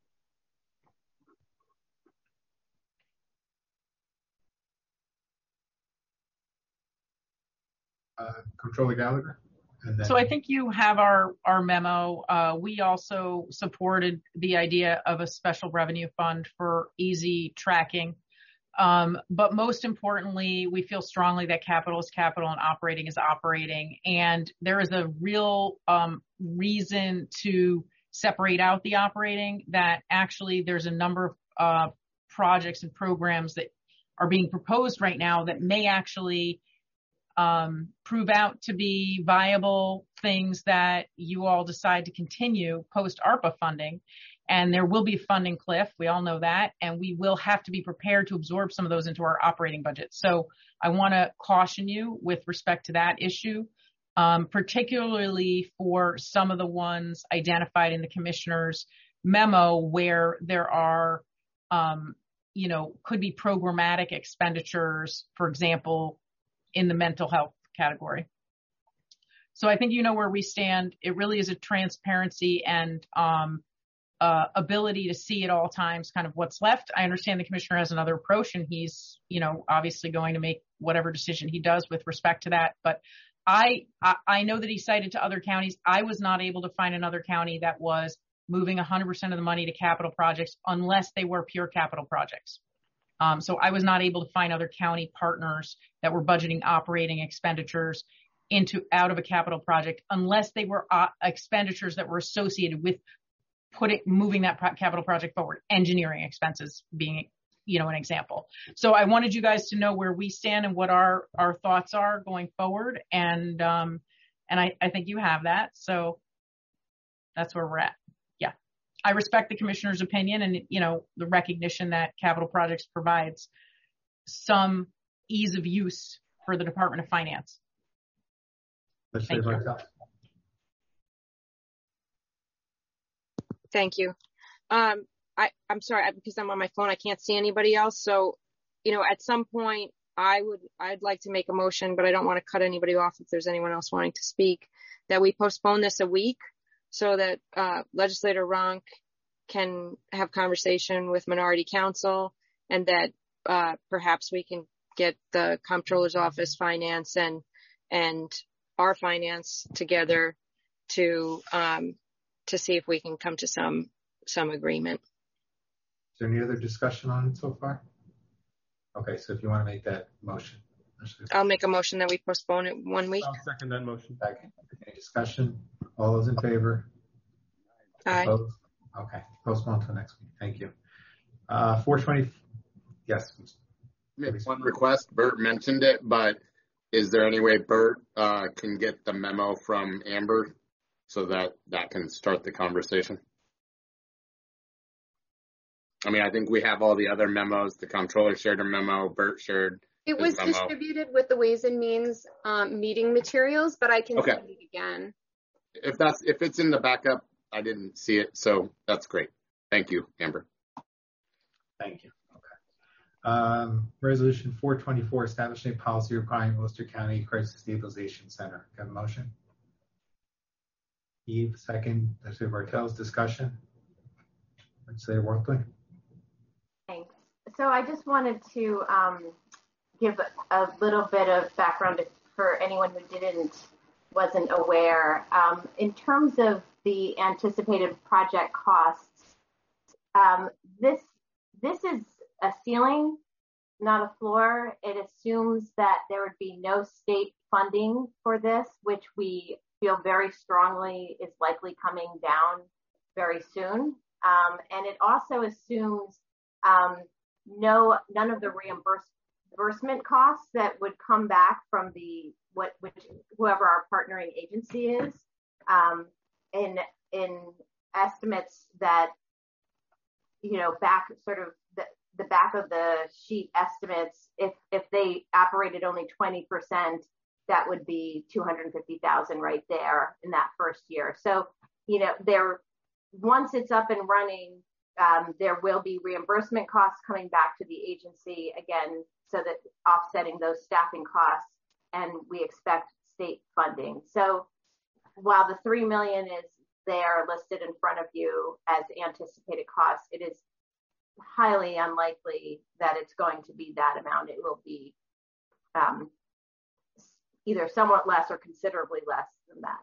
Uh, Comptroller Gallagher. And then... So I think you have our, our memo. Uh, we also supported the idea of a special revenue fund for easy tracking. Um, but most importantly, we feel strongly that capital is capital and operating is operating. And there is a real um, reason to separate out the operating, that actually there's a number of uh, projects and programs that are being proposed right now that may actually um, prove out to be viable things that you all decide to continue post ARPA funding. And there will be a funding cliff. We all know that. And we will have to be prepared to absorb some of those into our operating budget. So I want to caution you with respect to that issue, um, particularly for some of the ones identified in the commissioner's memo where there are, um, you know, could be programmatic expenditures, for example, in the mental health category. So I think you know where we stand. It really is a transparency and um, Uh, ability to see at all times kind of what's left. I understand the commissioner has another approach, and he's, you know, obviously going to make whatever decision he does with respect to that. But I, I, I know that he cited to other counties. I was not able to find another county that was moving one hundred percent of the money to capital projects unless they were pure capital projects. Um, so I was not able to find other county partners that were budgeting operating expenditures into out of a capital project unless they were uh, expenditures that were associated with putting, moving that pro- capital project forward, engineering expenses being, you know, an example. So I wanted you guys to know where we stand and what our, our thoughts are going forward. And, um, and I, I think you have that. So that's where we're at. Yeah. I respect the commissioner's opinion and, you know, the recognition that capital projects provides some ease of use for the Department of Finance. Thank you. Thank you. Um, I, I'm sorry, because I'm on my phone, I can't see anybody else. So, you know, at some point I would, I'd like to make a motion, but I don't want to cut anybody off if there's anyone else wanting to speak, that we postpone this a week so that, uh, Legislator Ronk can have conversation with Minority Council, and that, uh, perhaps we can get the Comptroller's Office Finance and, and our finance together to, um, to see if we can come to some, some agreement. Is there any other discussion on it so far? Okay, so if you want to make that motion. I'll make a motion that we postpone it one week. I'll second that motion. Second. Any discussion? All those in favor? Aye. Opposed? Okay, postpone until next week. Thank you. Uh, four twenty, yes. One request, Bert mentioned it, but is there any way Bert uh, can get the memo from Amber so that that can start the conversation? I mean, I think we have all the other memos. The comptroller shared a memo. Bert shared It was memo. distributed with the Ways and Means um, meeting materials, but I can okay. send it again. If that's if it's in the backup, I didn't see it, so that's great. Thank you, Amber. Thank you. Okay. Um, resolution four twenty-four, establishing a policy requiring Worcester County Crisis Stabilization Center. Got a motion? Eve, second. Legislator Bartels, discussion. Legislator Worthley. Thanks. So I just wanted to um, give a little bit of background for anyone who didn't, wasn't aware. Um, in terms of the anticipated project costs, um, this this is a ceiling, not a floor. It assumes that there would be no state funding for this, which we feel very strongly is likely coming down very soon. Um, and it also assumes um, no, none of the reimbursement costs that would come back from the what, which whoever our partnering agency is, um, in in estimates that, you know, back sort of the, the back of the sheet estimates, if if they operated only twenty percent that would be two hundred fifty thousand right there in that first year. So, you know, there, once it's up and running, um, there will be reimbursement costs coming back to the agency again, so that offsetting those staffing costs, and we expect state funding. So while the three million is there listed in front of you as anticipated costs, it is highly unlikely that it's going to be that amount. It will be um, either somewhat less or considerably less than that.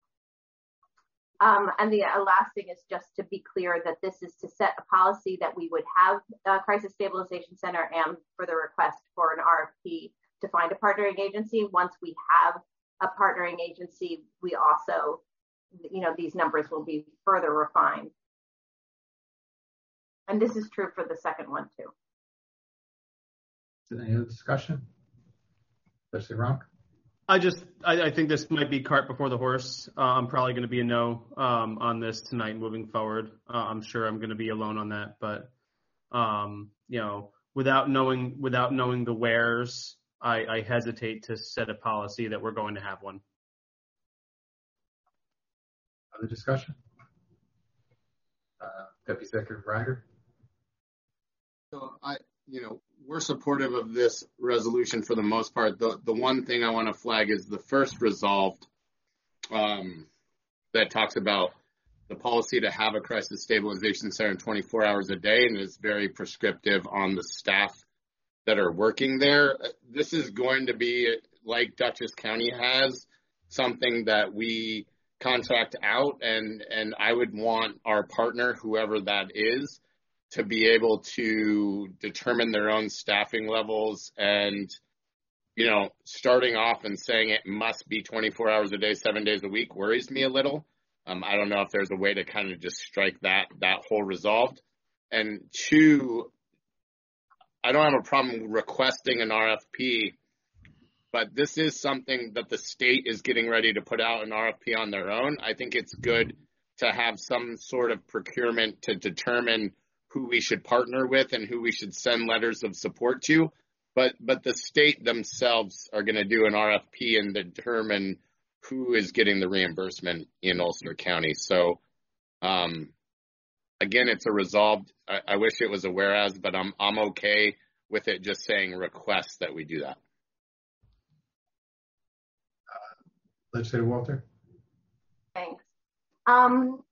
Um, and the uh, last thing is just to be clear that this is to set a policy that we would have a crisis stabilization center, and for the request for an R F P to find a partnering agency. Once we have a partnering agency, we also, you know, these numbers will be further refined. And this is true for the second one too. Is there any other discussion? Especially Ron? I just, I, I think this might be cart before the horse. Uh, I'm probably going to be a no um, on this tonight moving forward. Uh, I'm sure I'm going to be alone on that, but um, you know, without knowing, without knowing the wheres, I, I hesitate to set a policy that we're going to have one. Other discussion? Uh, Deputy Secretary Ryder? So I, you know, we're supportive of this resolution for the most part. The the one thing I want to flag is the first resolved um, that talks about the policy to have a crisis stabilization center twenty-four hours a day, and is very prescriptive on the staff that are working there. This is going to be, like Dutchess County has, something that we contract out, and and I would want our partner, whoever that is, to be able to determine their own staffing levels. And, you know, starting off and saying it must be twenty-four hours a day, seven days a week worries me a little. Um, I don't know if there's a way to kind of just strike that, that whole resolved. And two, I don't have a problem requesting an R F P, but this is something that the state is getting ready to put out an R F P on their own. I think it's good to have some sort of procurement to determine who we should partner with and who we should send letters of support to. But but the state themselves are going to do an R F P and determine who is getting the reimbursement in Ulster County. So, um, again, it's a resolved. I, I wish it was a whereas, but I'm I'm okay with it just saying request that we do that. Uh, Legislator Walter? Thanks. Um,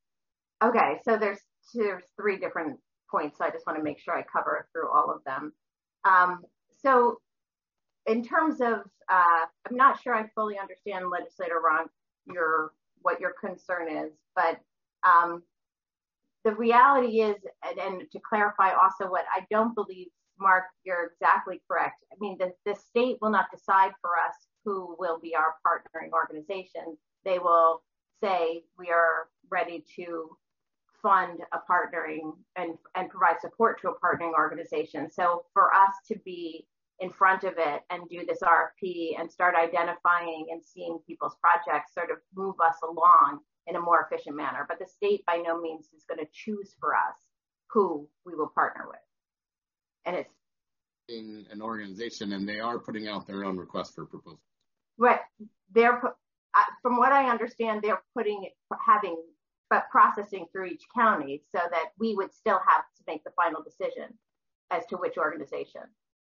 okay, so there's there's three different points, so I just want to make sure I cover through all of them. Um, so in terms of, uh, I'm not sure I fully understand, Legislator Ron, your, what your concern is, but um, the reality is, and, and to clarify also what I don't believe, Mark, you're exactly correct. I mean, the, the state will not decide for us who will be our partnering organization. They will say we are ready to fund a partnering and, and provide support to a partnering organization. So for us to be in front of it and do this R F P and start identifying and seeing people's projects sort of move us along in a more efficient manner. But the state by no means is going to choose for us who we will partner with. And it's in an organization, and they are putting out their own request for proposals. Right. They're, from what I understand, they're putting, having, but processing through each county so that we would still have to make the final decision as to which organization.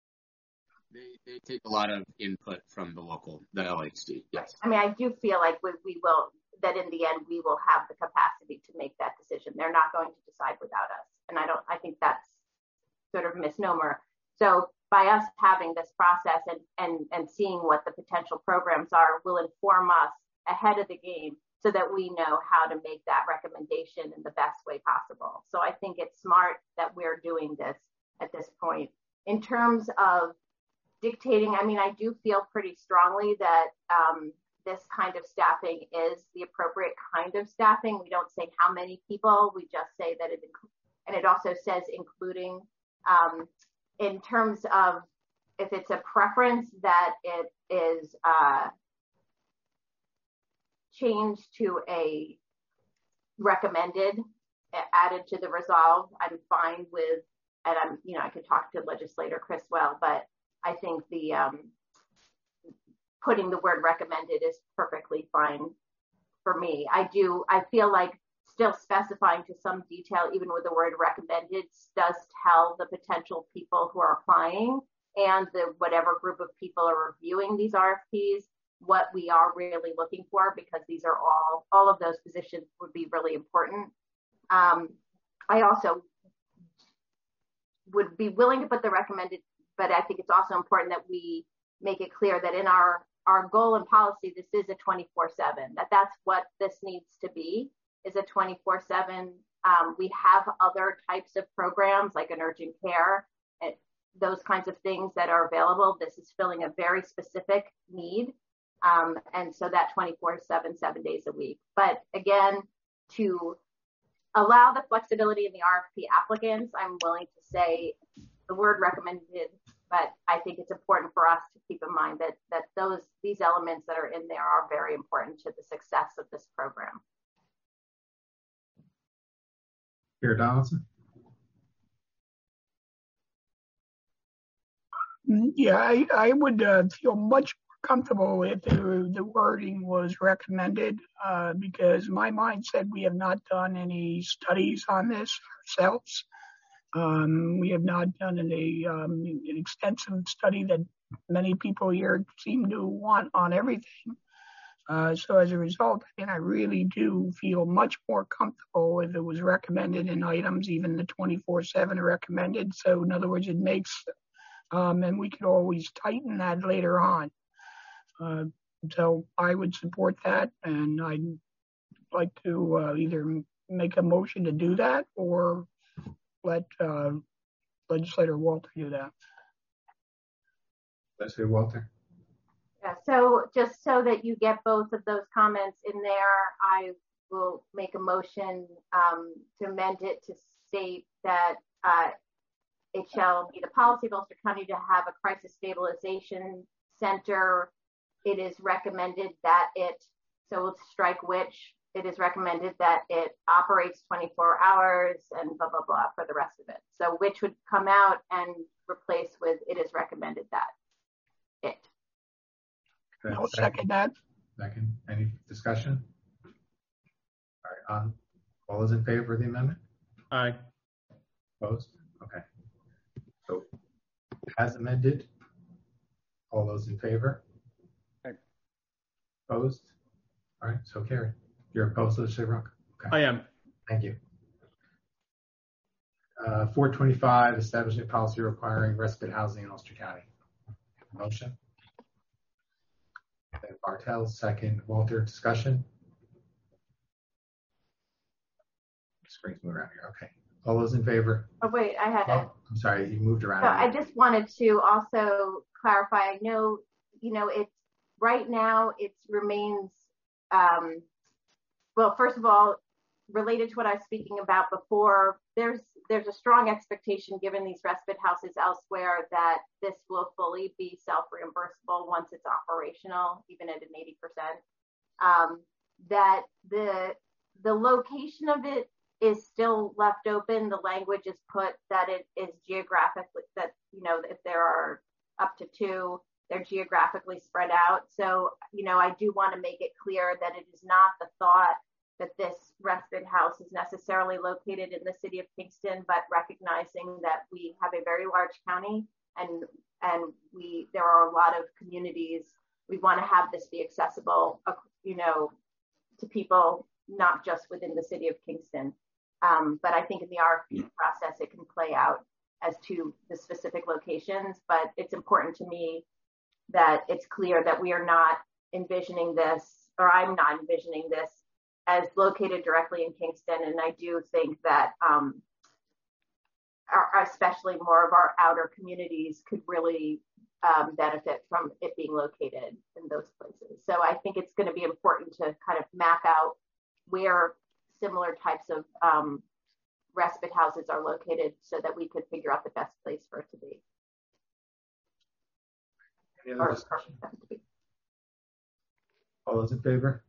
They, they take a lot of input from the local, the L H D, yes. I mean, I do feel like we, we will, that in the end, we will have the capacity to make that decision. They're not going to decide without us. And I don't, I think that's sort of a misnomer. So by us having this process and, and, and seeing what the potential programs are will inform us ahead of the game so that we know how to make that recommendation in the best way possible. So I think it's smart that we're doing this at this point. In terms of dictating, I mean, I do feel pretty strongly that um, this kind of staffing is the appropriate kind of staffing. We don't say how many people, we just say that it, and it also says including, um, in terms of if it's a preference that it is uh, changed to a recommended, added to the resolve, I'm fine with, and I'm, you know, I could talk to legislator Criswell, but I think the um, putting the word recommended is perfectly fine for me. I do, I feel like still specifying to some detail, even with the word recommended, does tell the potential people who are applying and the whatever group of people are reviewing these R F Ps what we are really looking for, because these are all, all of those positions would be really important. Um, I also would be willing to put the recommended, but I think it's also important that we make it clear that in our, our goal and policy, this is a twenty-four seven, that that's what this needs to be, is a twenty-four seven. Um, we have other types of programs like an urgent care, and those kinds of things that are available. This is filling a very specific need. Um, and so that twenty-four seven, seven days a week. But again, to allow the flexibility in the R F P applicants, I'm willing to say the word recommended, but I think it's important for us to keep in mind that that those these elements that are in there are very important to the success of this program. Chair Donaldson. Yeah, I, I would uh, feel much comfortable if the, the wording was recommended, uh, because my mind said we have not done any studies on this ourselves. Um, we have not done any, um, an extensive study that many people here seem to want on everything. Uh, so as a result, I, I really do feel much more comfortable if it was recommended in items, even the twenty-four seven are recommended. So in other words, it makes, um, and we could always tighten that later on. Uh, so I would support that, and I'd like to uh, either make a motion to do that or let uh, Legislator Walter do that. Legislator Walter. Yeah, so just so that you get both of those comments in there, I will make a motion um, to amend it to state that uh, it shall be the policy of Ulster County to have a crisis stabilization center. It is recommended that it, so we'll strike which, it is recommended that it operates twenty-four hours and blah, blah, blah for the rest of it. So which would come out and replace with it is recommended that it. Okay, I'll second that. Second. Any discussion? All right. Um, all those in favor of the amendment? Aye. Opposed? Okay. So as amended, all those in favor? Opposed? All right, so carried. You're opposed, Legislator Runk? Okay. I am. Thank you. Uh, four twenty-five, establishing a policy requiring respite housing in Ulster County. Motion. Then Bartel, second. Walter, discussion? Screen's moving around here. Okay. All those in favor? Oh, wait, I had oh, a. I'm sorry, you moved around. So I just wanted to also clarify. I know, you know, it's right now, it remains, um, well, first of all, related to what I was speaking about before, there's there's a strong expectation given these respite houses elsewhere that this will fully be self-reimbursable once it's operational, even at an eighty percent. Um, that the the location of it is still left open. The language is put that it is geographically, that, you know, if there are up to two, they're geographically spread out. So, you know, I do want to make it clear that it is not the thought that this respite house is necessarily located in the city of Kingston, but recognizing that we have a very large county and and we there are a lot of communities. We want to have this be accessible, you know, to people, not just within the city of Kingston. Um, but I think in the R F P process, it can play out as to the specific locations. But it's important to me that it's clear that we are not envisioning this, or I'm not envisioning this as located directly in Kingston. And I do think that um, our, especially more of our outer communities could really um, benefit from it being located in those places. So I think it's going to be important to kind of map out where similar types of um, respite houses are located so that we could figure out the best place for it to be. Any other discussion? All those in favor?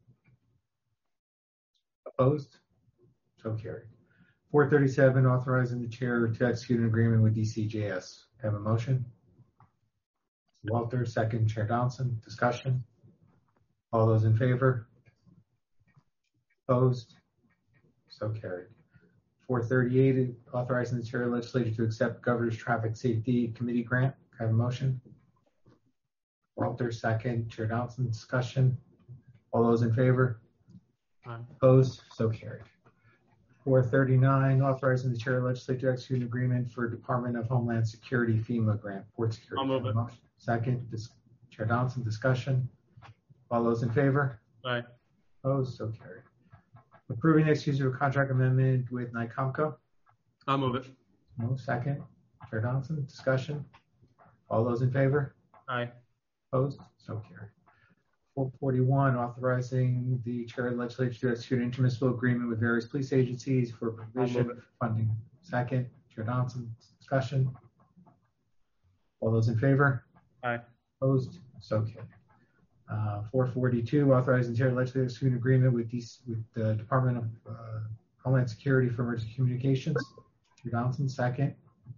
Opposed? So carried. four thirty-seven, authorizing the chair to execute an agreement with D C J S. Have a motion? Walter, second, Chair Johnson. Discussion. All those in favor? Opposed? So carried. four thirty-eight, authorizing the Chair of the Legislature to accept Governor's Traffic Safety Committee grant. Can I have a motion? Walter, second, Chair Johnson. Discussion. All those in favor? Aye. Opposed? So carried. four thirty-nine, authorizing the Chair of the Legislature to execute an agreement for Department of Homeland Security FEMA grant, port security. I'll move it. Motion. Second, dis- Chair Johnson. Discussion. All those in favor? Aye. Opposed? So carried. Approving the execution of a contract amendment with NICOMCO. I'll move it. No. Second, Chair Johnson. Discussion. All those in favor? Aye. Opposed? So carried. four forty-one, authorizing the Chair of the Legislature to execute an intermunicipal agreement with various police agencies for provision of funding. Second, Chair Johnson. Discussion. All those in favor? Aye. Opposed? So carried. Uh, four forty-two, authorizing the Chair of the Legislature to execute an agreement with, D C, with the Department of uh, Homeland Security for Emergency Communications. Chair Johnson. Second.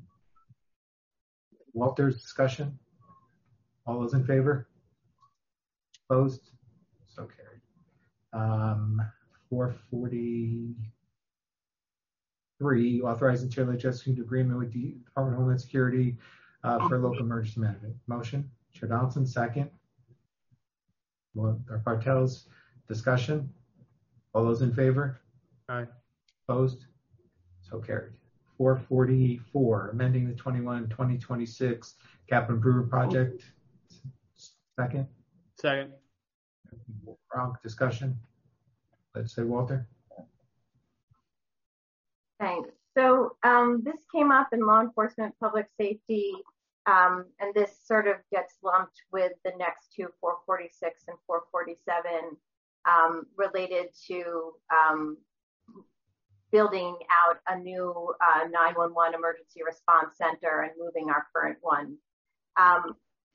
Walters. Discussion. All those in favor? Opposed? So carried. Um, four forty-three, authorizing Chair of the Legislature to execute an agreement with the Department of Homeland Security uh, for local emergency management. Motion. Chair Johnson. Second. Our Bartels. Discussion. All those in favor? Aye. Opposed? So carried. four forty-four, amending the twenty-one twenty twenty-six capital improvement project. Second. Second. Wrong. Discussion. Let's say Walter. Thanks. So um, this came up in law enforcement, public safety, um, and this sort of gets lumped with the next two, four forty-six and four forty-seven, um, related to um, building out a new uh, nine one one emergency response center and moving our current one. Um,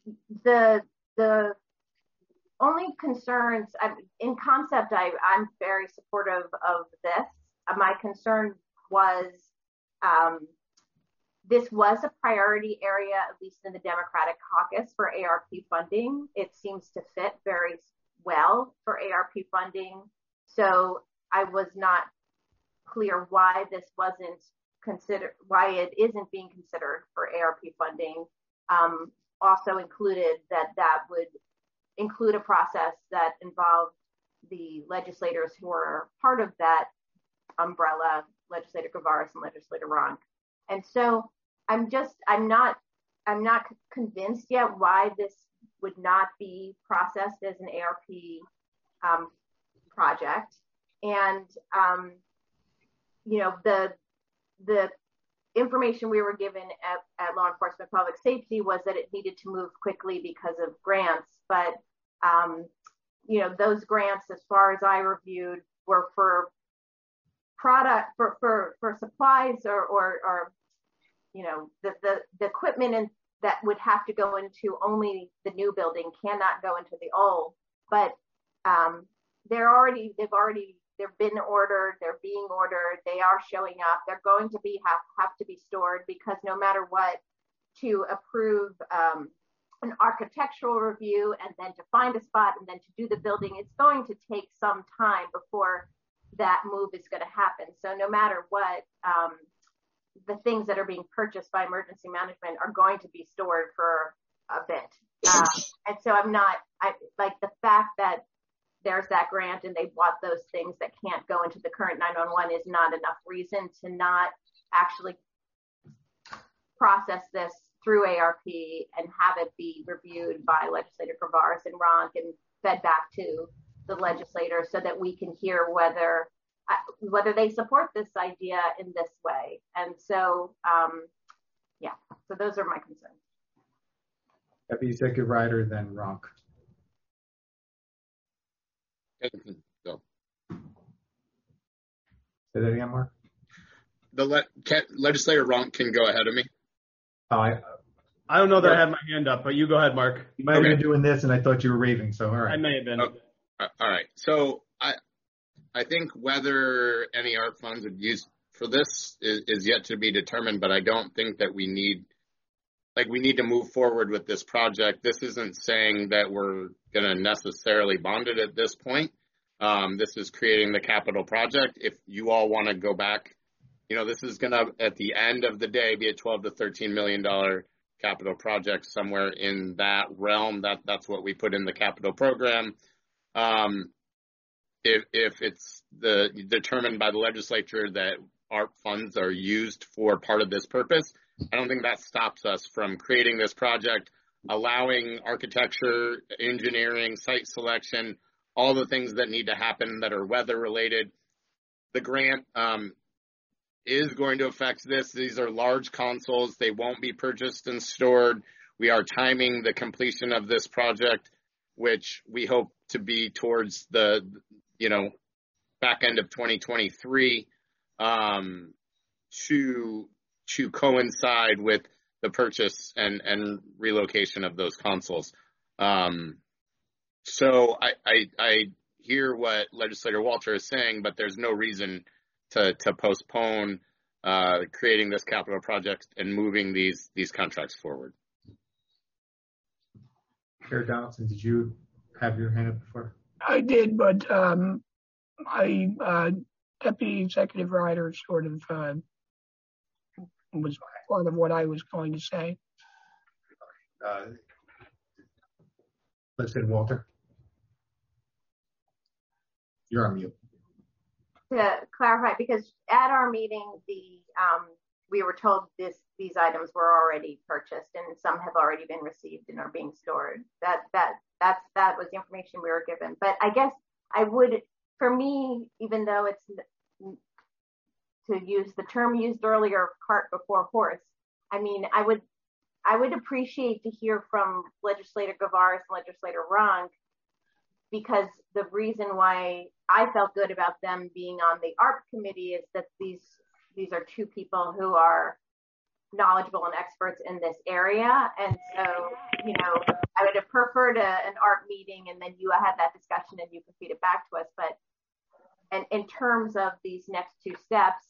the the only concerns, I, in concept, I, I'm very supportive of this. Uh, my concern was um, this was a priority area, at least in the Democratic caucus, for A R P funding. It seems to fit very well for A R P funding. So I was not clear why this wasn't considered, why it isn't being considered for A R P funding. Um, also included that that would include a process that involved the legislators who are part of that umbrella, Legislator Gavaris and Legislator Ronk. And so I'm just, I'm not, I'm not convinced yet why this would not be processed as an A R P um, project. And, um, you know, the, the information we were given at, at Law Enforcement Public Safety was that it needed to move quickly because of grants. But, um, you know, those grants, as far as I reviewed, were for product, for, for, for supplies or, or, or, you know, the, the, the equipment and that would have to go into only the new building, cannot go into the old. But um, they're already, they've already, they've been ordered, they're being ordered, they are showing up, they're going to be, have, have to be stored, because no matter what, to approve um, an architectural review and then to find a spot and then to do the building, it's going to take some time before that move is going to happen. So no matter what, um, the things that are being purchased by emergency management are going to be stored for a bit. Uh, and so I'm not, I like the fact that there's that grant and they bought those things that can't go into the current nine one one is not enough reason to not actually process this through A R P and have it be reviewed by Legislator Gavaris and Ronk and fed back to the legislators so that we can hear whether uh, whether they support this idea in this way. And so, um, yeah, so those are my concerns. Deputy Executive Rider, then Ronk. Go. Say that again, Mark. The le- can, legislator Ronk can go ahead of me. Oh, I, I don't know that I had my hand up, but you go ahead, Mark. You might okay. have been doing this, and I thought you were raving. So, all right. I may have been. Oh, all right. So, I, I think whether any A R P funds would use for this is, is yet to be determined. But I don't think that we need like we need to move forward with this project. This isn't saying that we're going to necessarily bond it at this point. Um, this is creating the capital project. If you all want to go back, you know, this is going to, at the end of the day, be a twelve to thirteen million dollars capital project, somewhere in that realm. That that's what we put in the capital program. Um, if if it's the determined by the legislature that A R P funds are used for part of this purpose, I don't think that stops us from creating this project, allowing architecture, engineering, site selection, all the things that need to happen that are weather related. The grant um, is going to affect this. These are large consoles. They won't be purchased and stored. We are timing the completion of this project, which we hope to be towards the, you know, back end of twenty twenty-three, um, to to coincide with the purchase and, and relocation of those consoles. Um, so I, I, I hear what Legislator Walter is saying, but there's no reason to, to postpone uh, creating this capital project and moving these these contracts forward. Chair Donaldson, did you have your hand up before? I did, but um, I uh, Deputy Executive Rider sort of uh, was part of what I was going to say. Uh, Legislator Walter, you're on mute. To clarify, because at our meeting, the um, we were told this these items were already purchased and some have already been received and are being stored. That that that's that was the information we were given. But I guess I would, for me, even though it's, to use the term used earlier, cart before horse, I mean, I would I would appreciate to hear from Legislator Gavaris and Legislator Runk, because the reason why I felt good about them being on the A R P committee is that these these are two people who are knowledgeable and experts in this area. And so, you know, I would have preferred a, an A R P meeting and then you had that discussion and you could feed it back to us. But and in terms of these next two steps,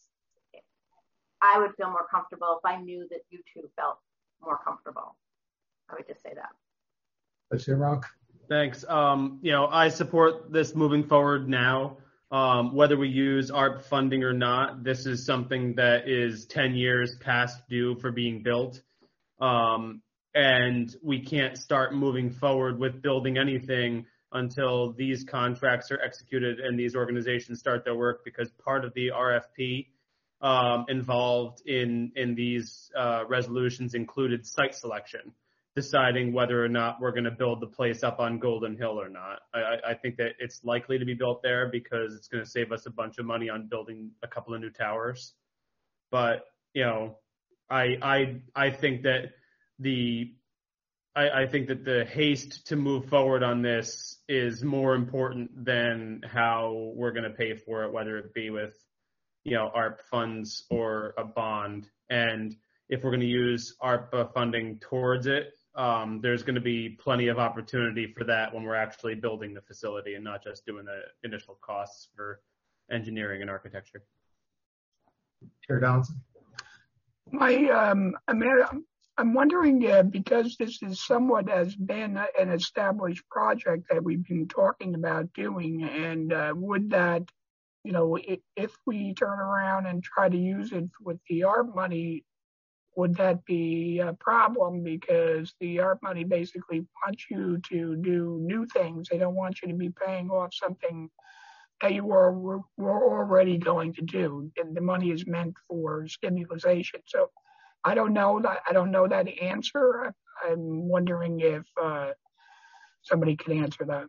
I would feel more comfortable if I knew that you two felt more comfortable. I would just say that. Legislator Runk. Thanks. Um, you know, I support this moving forward now. Um, whether we use A R P funding or not, this is something that is ten years past due for being built. Um, and we can't start moving forward with building anything until these contracts are executed and these organizations start their work, because part of the R F P um, involved in, in these uh, resolutions included site selection, deciding whether or not we're going to build the place up on Golden Hill or not. I, I think that it's likely to be built there because it's going to save us a bunch of money on building a couple of new towers. But, you know, I I I think that the I, I think that the haste to move forward on this is more important than how we're going to pay for it, whether it be with, you know, A R P funds or a bond. And if we're going to use ARPA funding towards it, Um, there's going to be plenty of opportunity for that when we're actually building the facility and not just doing the initial costs for engineering and architecture. Chair Donaldson. My, um, I mean, I'm wondering uh, because this is somewhat has been an established project that we've been talking about doing, and uh, would that, you know, if, if we turn around and try to use it with the A R P money, would that be a problem? Because the A R P money basically wants you to do new things. They don't want you to be paying off something that you were, were, were already going to do. And the money is meant for stimulation. So I don't know that. I don't know that answer. I'm wondering if uh, somebody can answer that.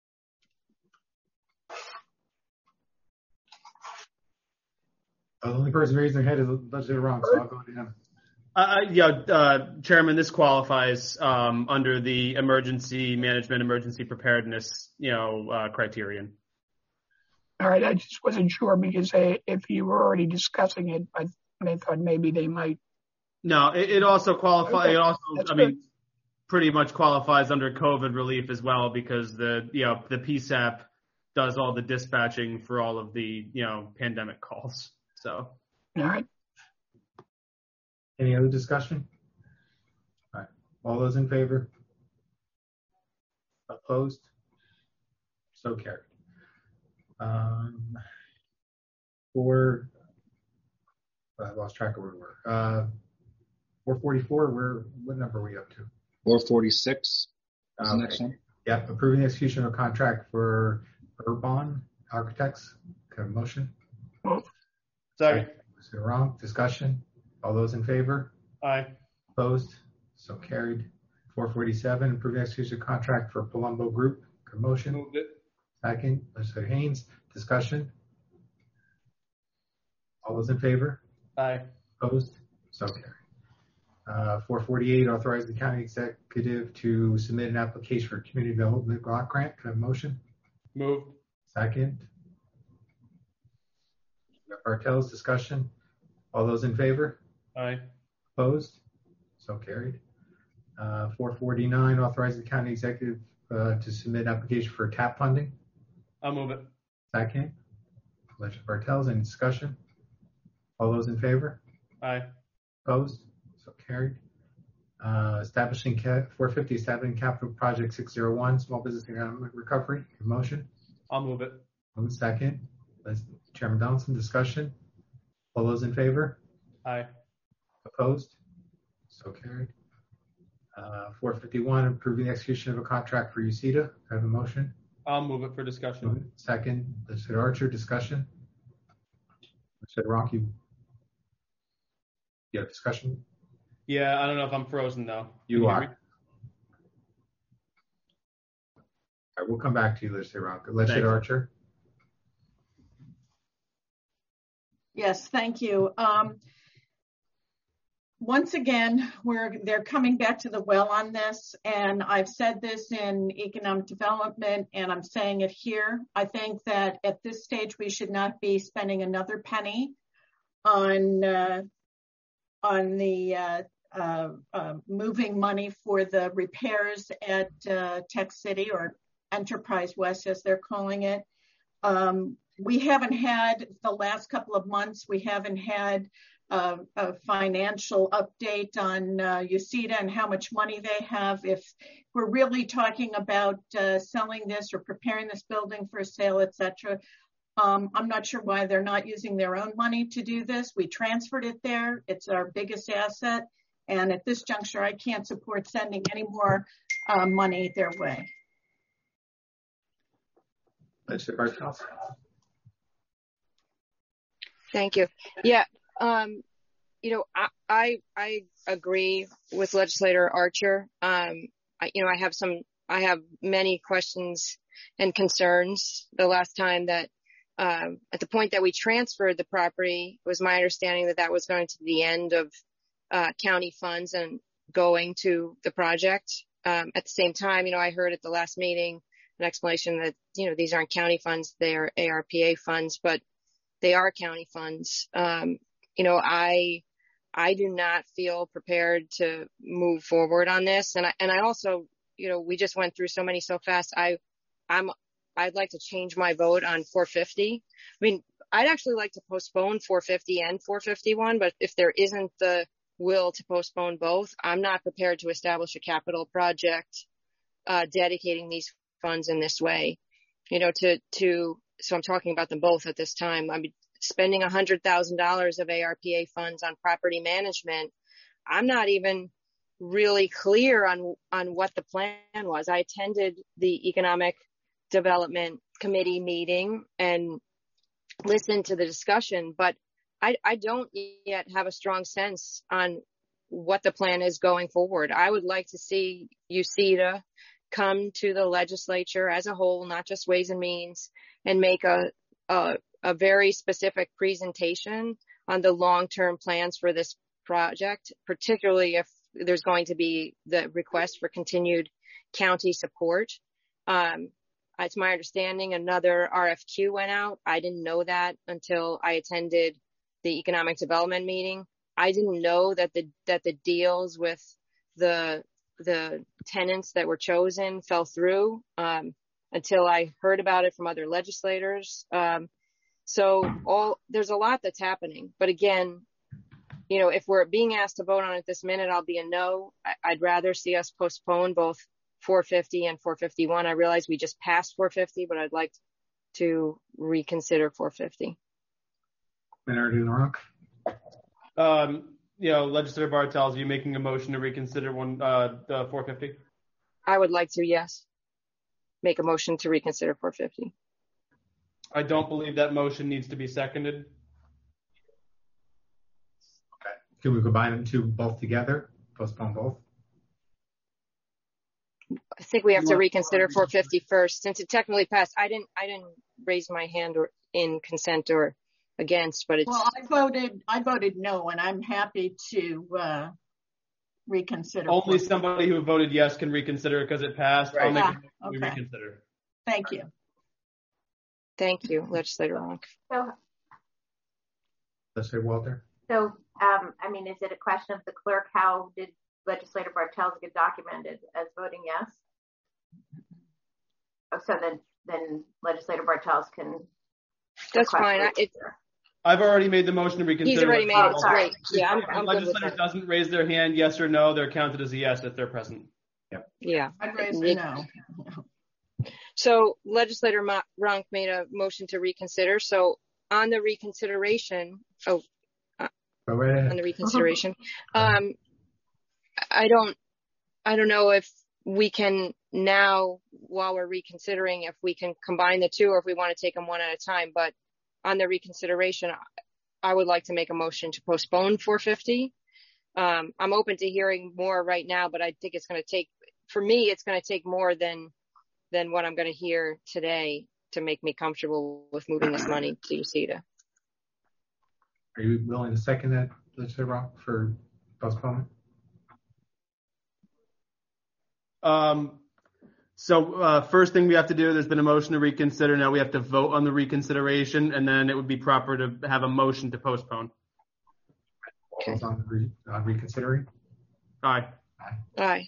The only person raising their hand is Legislator Runk, so I'll go to him. Uh, yeah, uh, Chairman, this qualifies um, under the emergency management, emergency preparedness, you know, uh, criterion. All right, I just wasn't sure because I, if you were already discussing it, I, I thought maybe they might. No, it, it also qualifies. Okay. It also, That's I good. mean, pretty much qualifies under COVID relief as well, because the, you know, the P S A P does all the dispatching for all of the, you know, pandemic calls. So. All right. Any other discussion? All those in favor? Opposed? So carried. Um, for, I lost track of where we were. Uh, four forty-four, where, what number are we up to? four forty-six is okay. the next one. Yep, approving the execution of a contract for Urbon Architects. Can I have a motion? Second. Is it wrong? Discussion? All those in favor? Aye. Opposed? So carried. four forty-seven, approving execution of contract for Palumbo Group. Can I have a motion? Moved it. Second, Legislator Haynes. Discussion? All those in favor? Aye. Opposed? So carried. Uh, four forty-eight, authorize the county executive to submit an application for community development block grant. Can I have a motion? Moved. Second. Bartels, discussion. All those in favor? Aye. Opposed? So carried. Uh, four forty-nine, authorize the county executive uh, to submit an application for TAP funding. I'll move it. Second. Legislator Bartels, any discussion? All those in favor? Aye. Opposed? So carried. Uh, establishing ca- four fifty, establishing capital project six oh one, small business economic recovery. Motion. I'll move it. One second. Let's, Chairman Donaldson, discussion. All those in favor? Aye. Opposed? So carried. Uh, four fifty-one, approving the execution of a contract for U C E D A. I have a motion. I'll move it for discussion. Second, Legislator Archer, discussion. Legislator Ronk, you, you have discussion? Yeah, I don't know if I'm frozen though. You are. All right, we'll come back to you, Legislator Ronk. Legislator Archer. Yes, thank you. Um, once again, we're they're coming back to the well on this, and I've said this in economic development, and I'm saying it here. I think that at this stage, we should not be spending another penny on uh, on the uh, uh, uh, moving money for the repairs at uh, Tech City, or Enterprise West, as they're calling it. Um, we haven't had, the last couple of months, we haven't had uh, a financial update on uh, U C E D A and how much money they have. If we're really talking about uh, selling this or preparing this building for sale, et cetera, um, I'm not sure why they're not using their own money to do this. We transferred it there. It's our biggest asset. And at this juncture, I can't support sending any more uh, money their way. Legislator Bartels. Thank you. Yeah, um, you know, I, I I agree with Legislator Archer. Um, I, you know, I have some, I have many questions and concerns. The last time that, um, at the point that we transferred the property, it was my understanding that that was going to be the end of uh, county funds and going to the project. Um, at the same time, you know, I heard at the last meeting an explanation that, you know, these aren't county funds, they are A R P A funds, but they are county funds. Um, you know, I, I do not feel prepared to move forward on this. And I, and I also, you know, we just went through so many so fast. I, I'm, I'd like to change my vote on four fifty. I mean, I'd actually like to postpone four fifty and four fifty-one, but if there isn't the will to postpone both, I'm not prepared to establish a capital project, uh, dedicating these funds in this way, you know, to, to, so I'm talking about them both at this time. I'm spending one hundred thousand dollars of A R P A funds on property management. I'm not even really clear on, on what the plan was. I attended the Economic Development Committee meeting and listened to the discussion, but I, I don't yet have a strong sense on what the plan is going forward. I would like to see U C E D A come to the legislature as a whole, not just Ways and Means, and make a, a, a very specific presentation on the long-term plans for this project, particularly if there's going to be the request for continued county support. Um, it's my understanding another R F Q went out. I didn't know that until I attended the economic development meeting. I didn't know that the, that the deals with the the tenants that were chosen fell through um, until I heard about it from other legislators. Um, so all there's a lot that's happening. But again, you know, if we're being asked to vote on it this minute, I'll be a no. I, I'd rather see us postpone both four fifty and four fifty-one. I realize we just passed four fifty, but I'd like to reconsider four fifty. Minority Norok? Um, you know, Legislator Bartels, are you making a motion to reconsider one, uh, the four fifty? I would like to, yes, make a motion to reconsider four fifty. I don't believe that motion needs to be seconded. Okay. Can we combine them two both together? Postpone both? I think we have to reconsider four fifty first, since it technically passed. I didn't, I didn't raise my hand or in consent or against, but it's. Well, I voted, I voted no, and I'm happy to uh, reconsider. Only somebody who voted yes can reconsider because it passed. Right. I'll make Yeah, a motion we okay. reconsider. Thank you. Thank you, Legislator Ronk. So, Legislator Walter? so um, I mean, is it a question of the clerk? How did Legislator Bartels get documented as voting yes? Oh, so then, then Legislator Bartels can. That's fine. I, it's, I've already made the motion to reconsider. He's already made it. It's great. Yeah, I'm, If I'm the good with legislator that. doesn't raise their hand, yes or no, they're counted as a yes if they're present. Yep. Yeah. I'd raise a no. So Legislator Ma- Ronk made a motion to reconsider. So on the reconsideration, oh, uh, Go right ahead. on the reconsideration, um, I don't, I don't know if we can now, while we're reconsidering, if we can combine the two or if we want to take them one at a time. But on the reconsideration, I would like to make a motion to postpone four fifty. Um, I'm open to hearing more right now, but I think it's going to take, for me, it's going to take more than than what I'm going to hear today to make me comfortable with moving this money to U C E D A. Are you willing to second that, Legislator Rock, for postponement? Um, so uh, first thing we have to do, there's been a motion to reconsider. Now we have to vote on the reconsideration, and then it would be proper to have a motion to postpone. All those on, re- on reconsidering? Aye. Aye. Aye.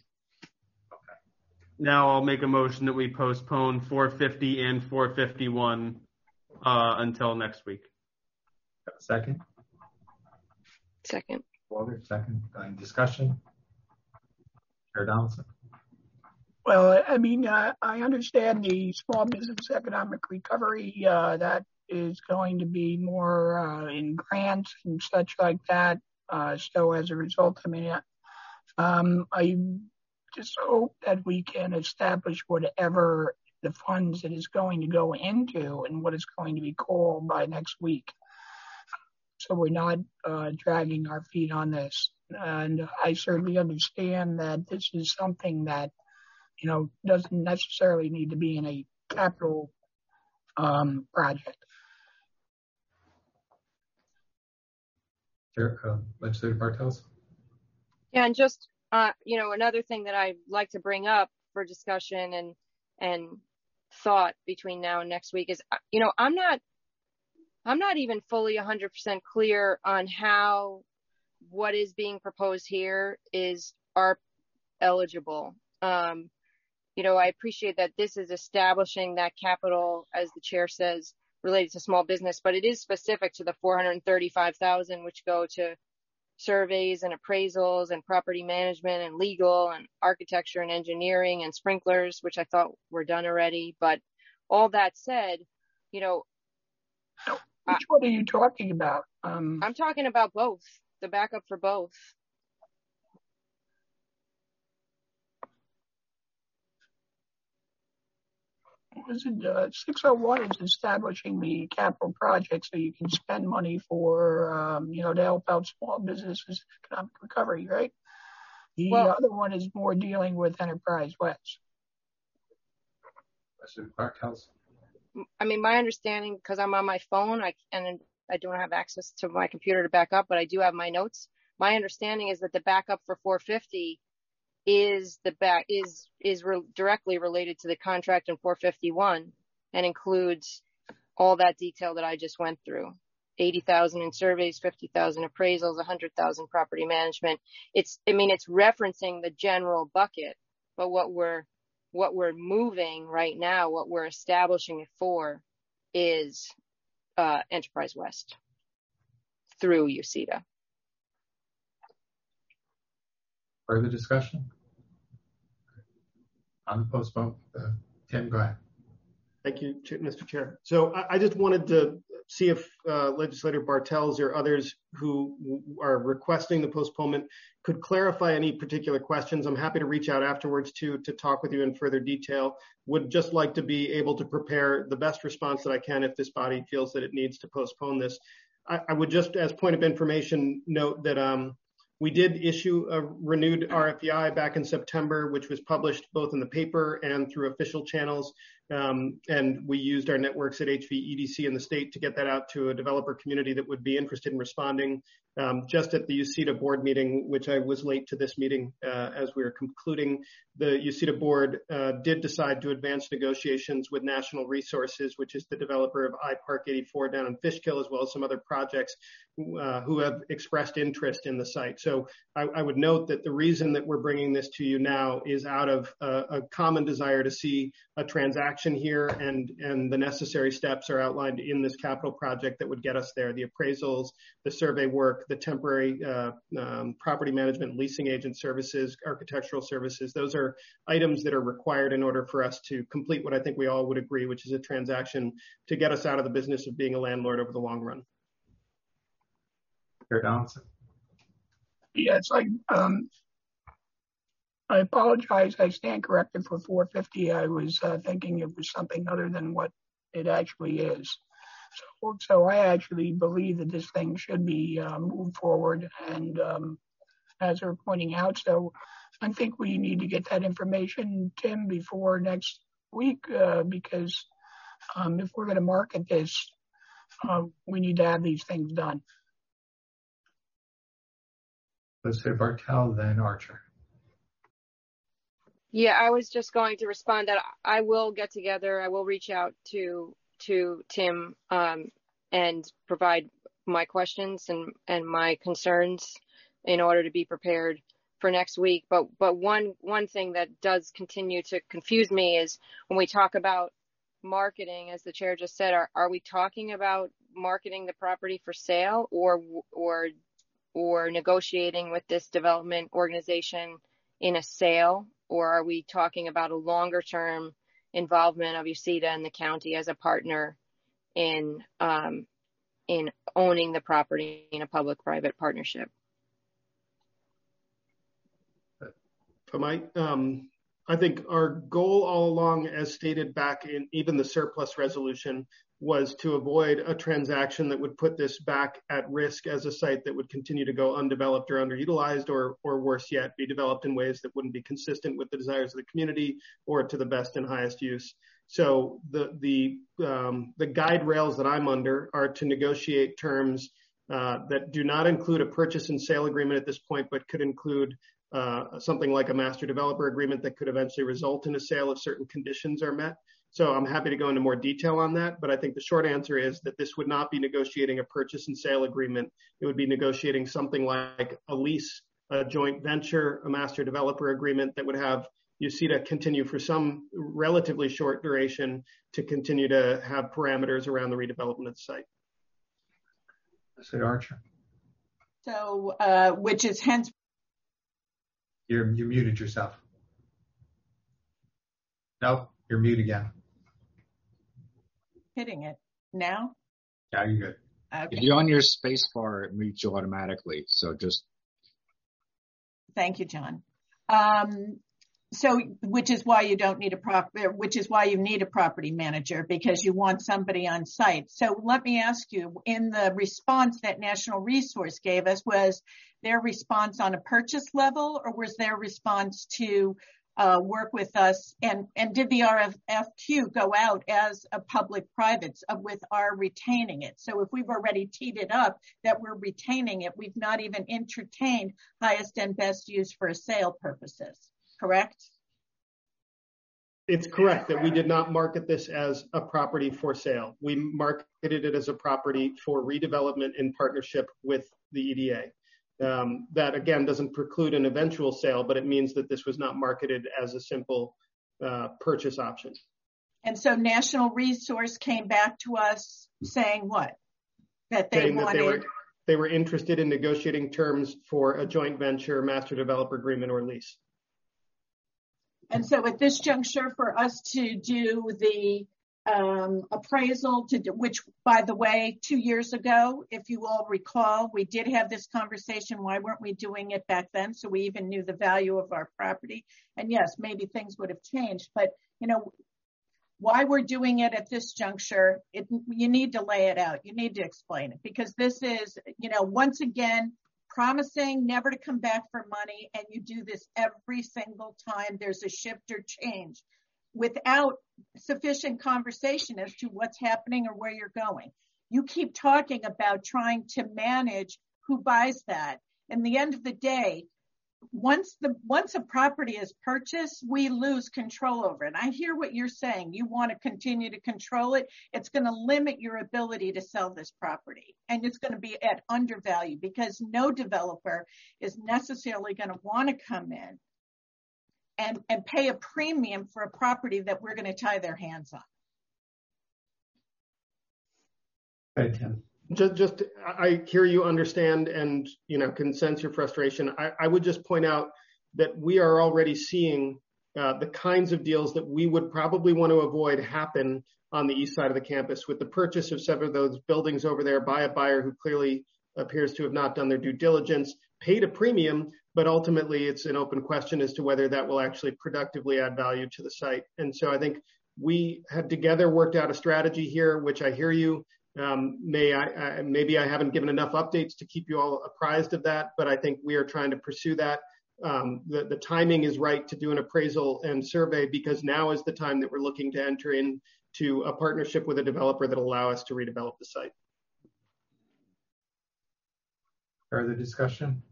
Now I'll make a motion that we postpone four fifty and four fifty-one uh, until next week. Have a second? Second. Walter, second. Uh, discussion? Chair Donaldson? Well, I mean, uh, I understand the small business economic recovery uh, that is going to be more uh, in grants and such like that. Uh, so as a result, I mean, um, I just hope that we can establish whatever the funds it is going to go into and what it's going to be called by next week. So we're not uh, dragging our feet on this. And I certainly understand that this is something that, you know, doesn't necessarily need to be in a capital um, project. Chair, uh, Legislator Bartels? Yeah, and just uh, you know, another thing that I'd like to bring up for discussion and and thought between now and next week is, you know, I'm not I'm not even fully one hundred percent clear on how what is being proposed here is A R P eligible. Um, you know, I appreciate that this is establishing that capital, as the chair says, related to small business, but it is specific to the four hundred thirty-five thousand, which go to surveys and appraisals and property management and legal and architecture and engineering and sprinklers, which I thought were done already. But all that said, you know, Which one are you talking about? Um, I'm talking about both, the backup for both. Was it uh, six oh one is establishing the capital project so you can spend money for, um, you know, to help out small businesses, economic recovery, right? The Well, other one is more dealing with Enterprise West. Legislator Bartels? I mean, my understanding, because I'm on my phone, I and I don't have access to my computer to back up, but I do have my notes. My understanding is that the backup for four fifty is the back is is re- directly related to the contract in four fifty-one and includes all that detail that I just went through. eighty thousand in surveys, fifty thousand appraisals, one hundred thousand property management. It's, I mean, it's referencing the general bucket, but what we're, what we're moving right now, what we're establishing it for is, uh, Enterprise West through U C E D A. Further discussion? On the postpone, uh, Tim, go ahead. Thank you, Mister Chair. So I, I just wanted to see if uh, Legislator Bartels or others who are requesting the postponement could clarify any particular questions. I'm happy to reach out afterwards to, to talk with you in further detail. Would just like to be able to prepare the best response that I can if this body feels that it needs to postpone this. I, I would just, as point of information, note that um, we did issue a renewed R F E I back in September, which was published both in the paper and through official channels. Um, and we used our networks at H V E D C in the state to get that out to a developer community that would be interested in responding. Um, just at the U C E D A board meeting, which I was late to this meeting uh, as we were concluding, the U C E D A board uh, did decide to advance negotiations with National Resources, which is the developer of iPark eighty-four down in Fishkill, as well as some other projects uh, who have expressed interest in the site. So I, I would note that the reason that we're bringing this to you now is out of uh, a common desire to see a transaction here, and, and the necessary steps are outlined in this capital project that would get us there. The appraisals, the survey work, the temporary uh, um, property management, leasing agent services, architectural services. Those are items that are required in order for us to complete what I think we all would agree, which is a transaction to get us out of the business of being a landlord over the long run. Chair Donaldson. Yeah, it's like, um, I apologize. I stand corrected for four fifty. I was uh, thinking it was something other than what it actually is. So, so I actually believe that this thing should be uh, moved forward, and um, as they're pointing out, so I think we need to get that information, Tim, before next week, uh, because um, if we're going to market this, uh, we need to have these things done. Let's say Bartel, then Archer. Yeah, I was just going to respond that I will get together. I will reach out to to Tim um, and provide my questions and, and my concerns in order to be prepared for next week. But but one one thing that does continue to confuse me is when we talk about marketing, as the chair just said, are, are we talking about marketing the property for sale or or or negotiating with this development organization in a sale? Or are we talking about a longer term involvement of U C E D A and the county as a partner in um, in owning the property in a public-private partnership? If I might, um, I think our goal all along, as stated back in even the surplus resolution, was to avoid a transaction that would put this back at risk as a site that would continue to go undeveloped or underutilized, or, or worse yet, be developed in ways that wouldn't be consistent with the desires of the community or to the best and highest use. So the the um, the guide rails that I'm under are to negotiate terms uh, that do not include a purchase and sale agreement at this point, but could include uh, something like a master developer agreement that could eventually result in a sale if certain conditions are met. So I'm happy to go into more detail on that, but I think the short answer is that this would not be negotiating a purchase and sale agreement. It would be negotiating something like a lease, a joint venture, a master developer agreement that would have U C E D A continue for some relatively short duration to continue to have parameters around the redevelopment of the site. Say Archer. So, uh, which is hence. You're, you muted yourself. No, you're mute again. Hitting it now. Yeah, you're good. Okay. If you're on your space bar, it mutes you automatically. So just. Thank you, John. Um, so, which is why you don't need a prop, which is why you need a property manager, because you want somebody on site. So let me ask you, in the response that National Resource gave us, was their response on a purchase level, or was their response to Uh, work with us, and, and did the R F Q go out as a public-private uh, with our retaining it? So if we've already teed it up that we're retaining it, we've not even entertained highest and best use for sale purposes, correct? It's correct that we did not market this as a property for sale. We marketed it as a property for redevelopment in partnership with the E D A. Um, that, again, doesn't preclude an eventual sale, but it means that this was not marketed as a simple uh, purchase option. And so National Resource came back to us saying what? That they saying wanted. That they were, they were interested in negotiating terms for a joint venture, master developer agreement, or lease. And so at this juncture, for us to do the um, appraisal, to do, which, by the way, two years ago, if you all recall, we did have this conversation. Why weren't we doing it back then? So we even knew the value of our property. And yes, maybe things would have changed, but you know, why we're doing it at this juncture, it, you need to lay it out. You need to explain it, because this is, you know, once again, promising never to come back for money, and you do this every single time there's a shift or change without sufficient conversation as to what's happening or where you're going. You keep talking about trying to manage who buys that. In the end of the day, once the once a property is purchased, we lose control over it. I hear what you're saying. You want to continue to control it. It's going to limit your ability to sell this property, and it's going to be at undervalue, because no developer is necessarily going to want to come in and, and pay a premium for a property that we're going to tie their hands on. Hey, Tim. Just, just, I hear you, understand, and, you know, can sense your frustration. I, I would just point out that we are already seeing uh, the kinds of deals that we would probably want to avoid happen on the east side of the campus, with the purchase of several of those buildings over there by a buyer who clearly appears to have not done their due diligence, paid a premium, but ultimately it's an open question as to whether that will actually productively add value to the site. And so I think we have together worked out a strategy here, which I hear you. Um, may I, I, maybe I haven't given enough updates to keep you all apprised of that, but I think we are trying to pursue that. Um, the, the timing is right to do an appraisal and survey, because now is the time that we're looking to enter into a partnership with a developer that will allow us to redevelop the site. Further discussion?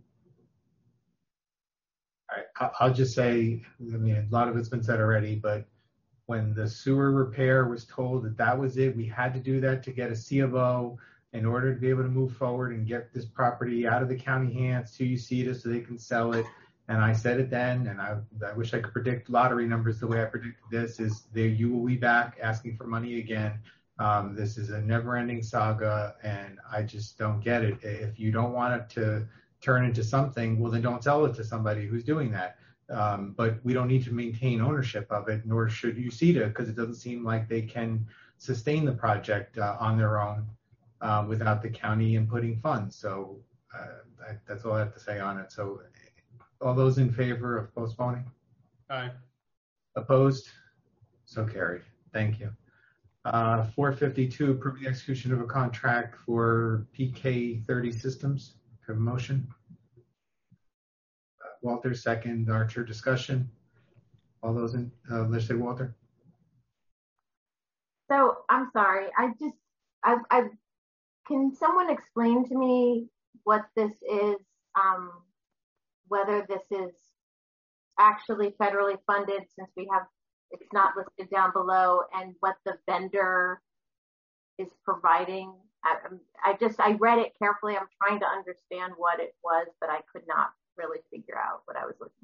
All right, I'll just say, I mean, a lot of it's been said already, but when the sewer repair was told that that was it, we had to do that to get a C of O in order to be able to move forward and get this property out of the county hands to UCEDA so they can sell it. And I said it then, and I, I wish I could predict lottery numbers the way I predicted this, is that you will be back asking for money again. Um, this is a never-ending saga, and I just don't get it. If you don't want it to turn into something, well, then don't sell it to somebody who's doing that. Um, but we don't need to maintain ownership of it, nor should UCEDA, because it doesn't seem like they can sustain the project uh, on their own uh, without the county inputting funds. So uh, I, that's all I have to say on it. So all those in favor of postponing? Aye. Opposed? So carried. Thank you. Uh, four fifty-two, approve the execution of a contract for P K thirty systems. Have a motion? Walter, second. Archer, discussion. All those in, uh, let's say Walter. So I'm sorry. I just, I, I, can someone explain to me what this is? Um, whether this is actually federally funded, since we have, it's not listed down below, and what the vendor is providing. I, I just, I read it carefully. I'm trying to understand what it was, but I could not really figure out what I was looking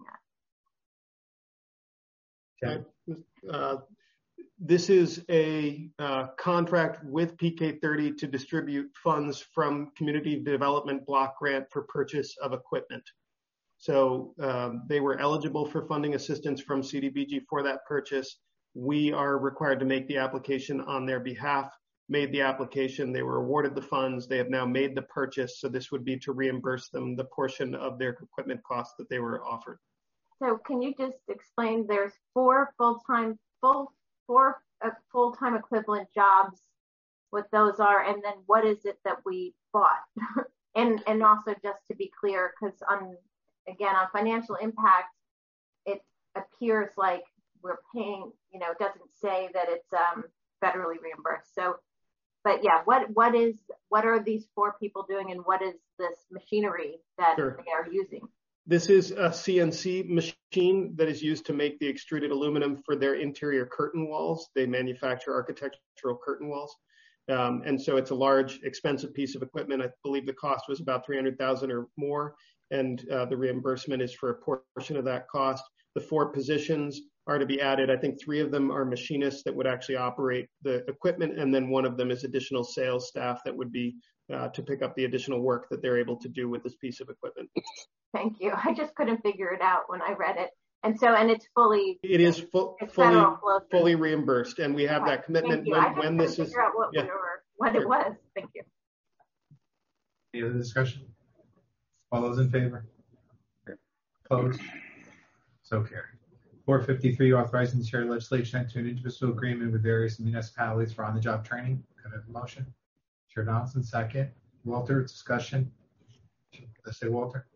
at. Okay. Uh, this is a uh, contract with P K thirty to distribute funds from Community Development Block Grant for purchase of equipment. So um, they were eligible for funding assistance from C D B G for that purchase. We are required to make the application on their behalf. Made the application, they were awarded the funds, they have now made the purchase, so this would be to reimburse them the portion of their equipment costs that they were offered. So can you just explain, there's four full-time, full, four uh, full-time equivalent jobs, what those are, and then what is it that we bought? and and also just to be clear, because on, again, on financial impact, it appears like we're paying, you know, it doesn't say that it's um, federally reimbursed. So But yeah, what what is what are these four people doing, and what is this machinery that sure. they are using? This is a C N C machine that is used to make the extruded aluminum for their interior curtain walls. They manufacture architectural curtain walls, um, and so it's a large, expensive piece of equipment. I believe the cost was about three hundred thousand dollars or more, and uh, the reimbursement is for a portion of that cost. The four positions are to be added. I think three of them are machinists that would actually operate the equipment, and then one of them is additional sales staff that would be uh, to pick up the additional work that they're able to do with this piece of equipment. Thank you. I just couldn't figure it out when I read it. And so, and it's fully, it is fu- it's fully, fully reimbursed, and we have okay. that commitment when, when this is, figure out what, yeah. we were, what sure. it was. Thank you. Any other discussion? All those in favor? Opposed? So carried. four fifty-three, authorizing the chair of legislation to enter an individual agreement with various municipalities for on-the-job training. Can I have a motion? Chair Donaldson, second. Walter, discussion. Let's say Walter.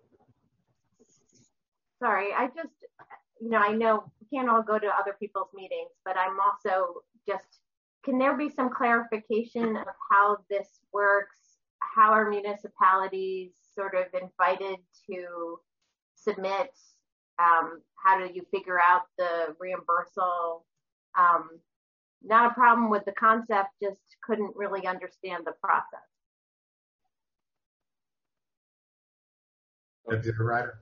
Sorry, I just, you know, I know we can't all go to other people's meetings, but I'm also just, can there be some clarification of how this works? How are municipalities sort of invited to submit? Um, how do you figure out the reimbursal? Um, not a problem with the concept, just couldn't really understand the process. Deputy Ryder.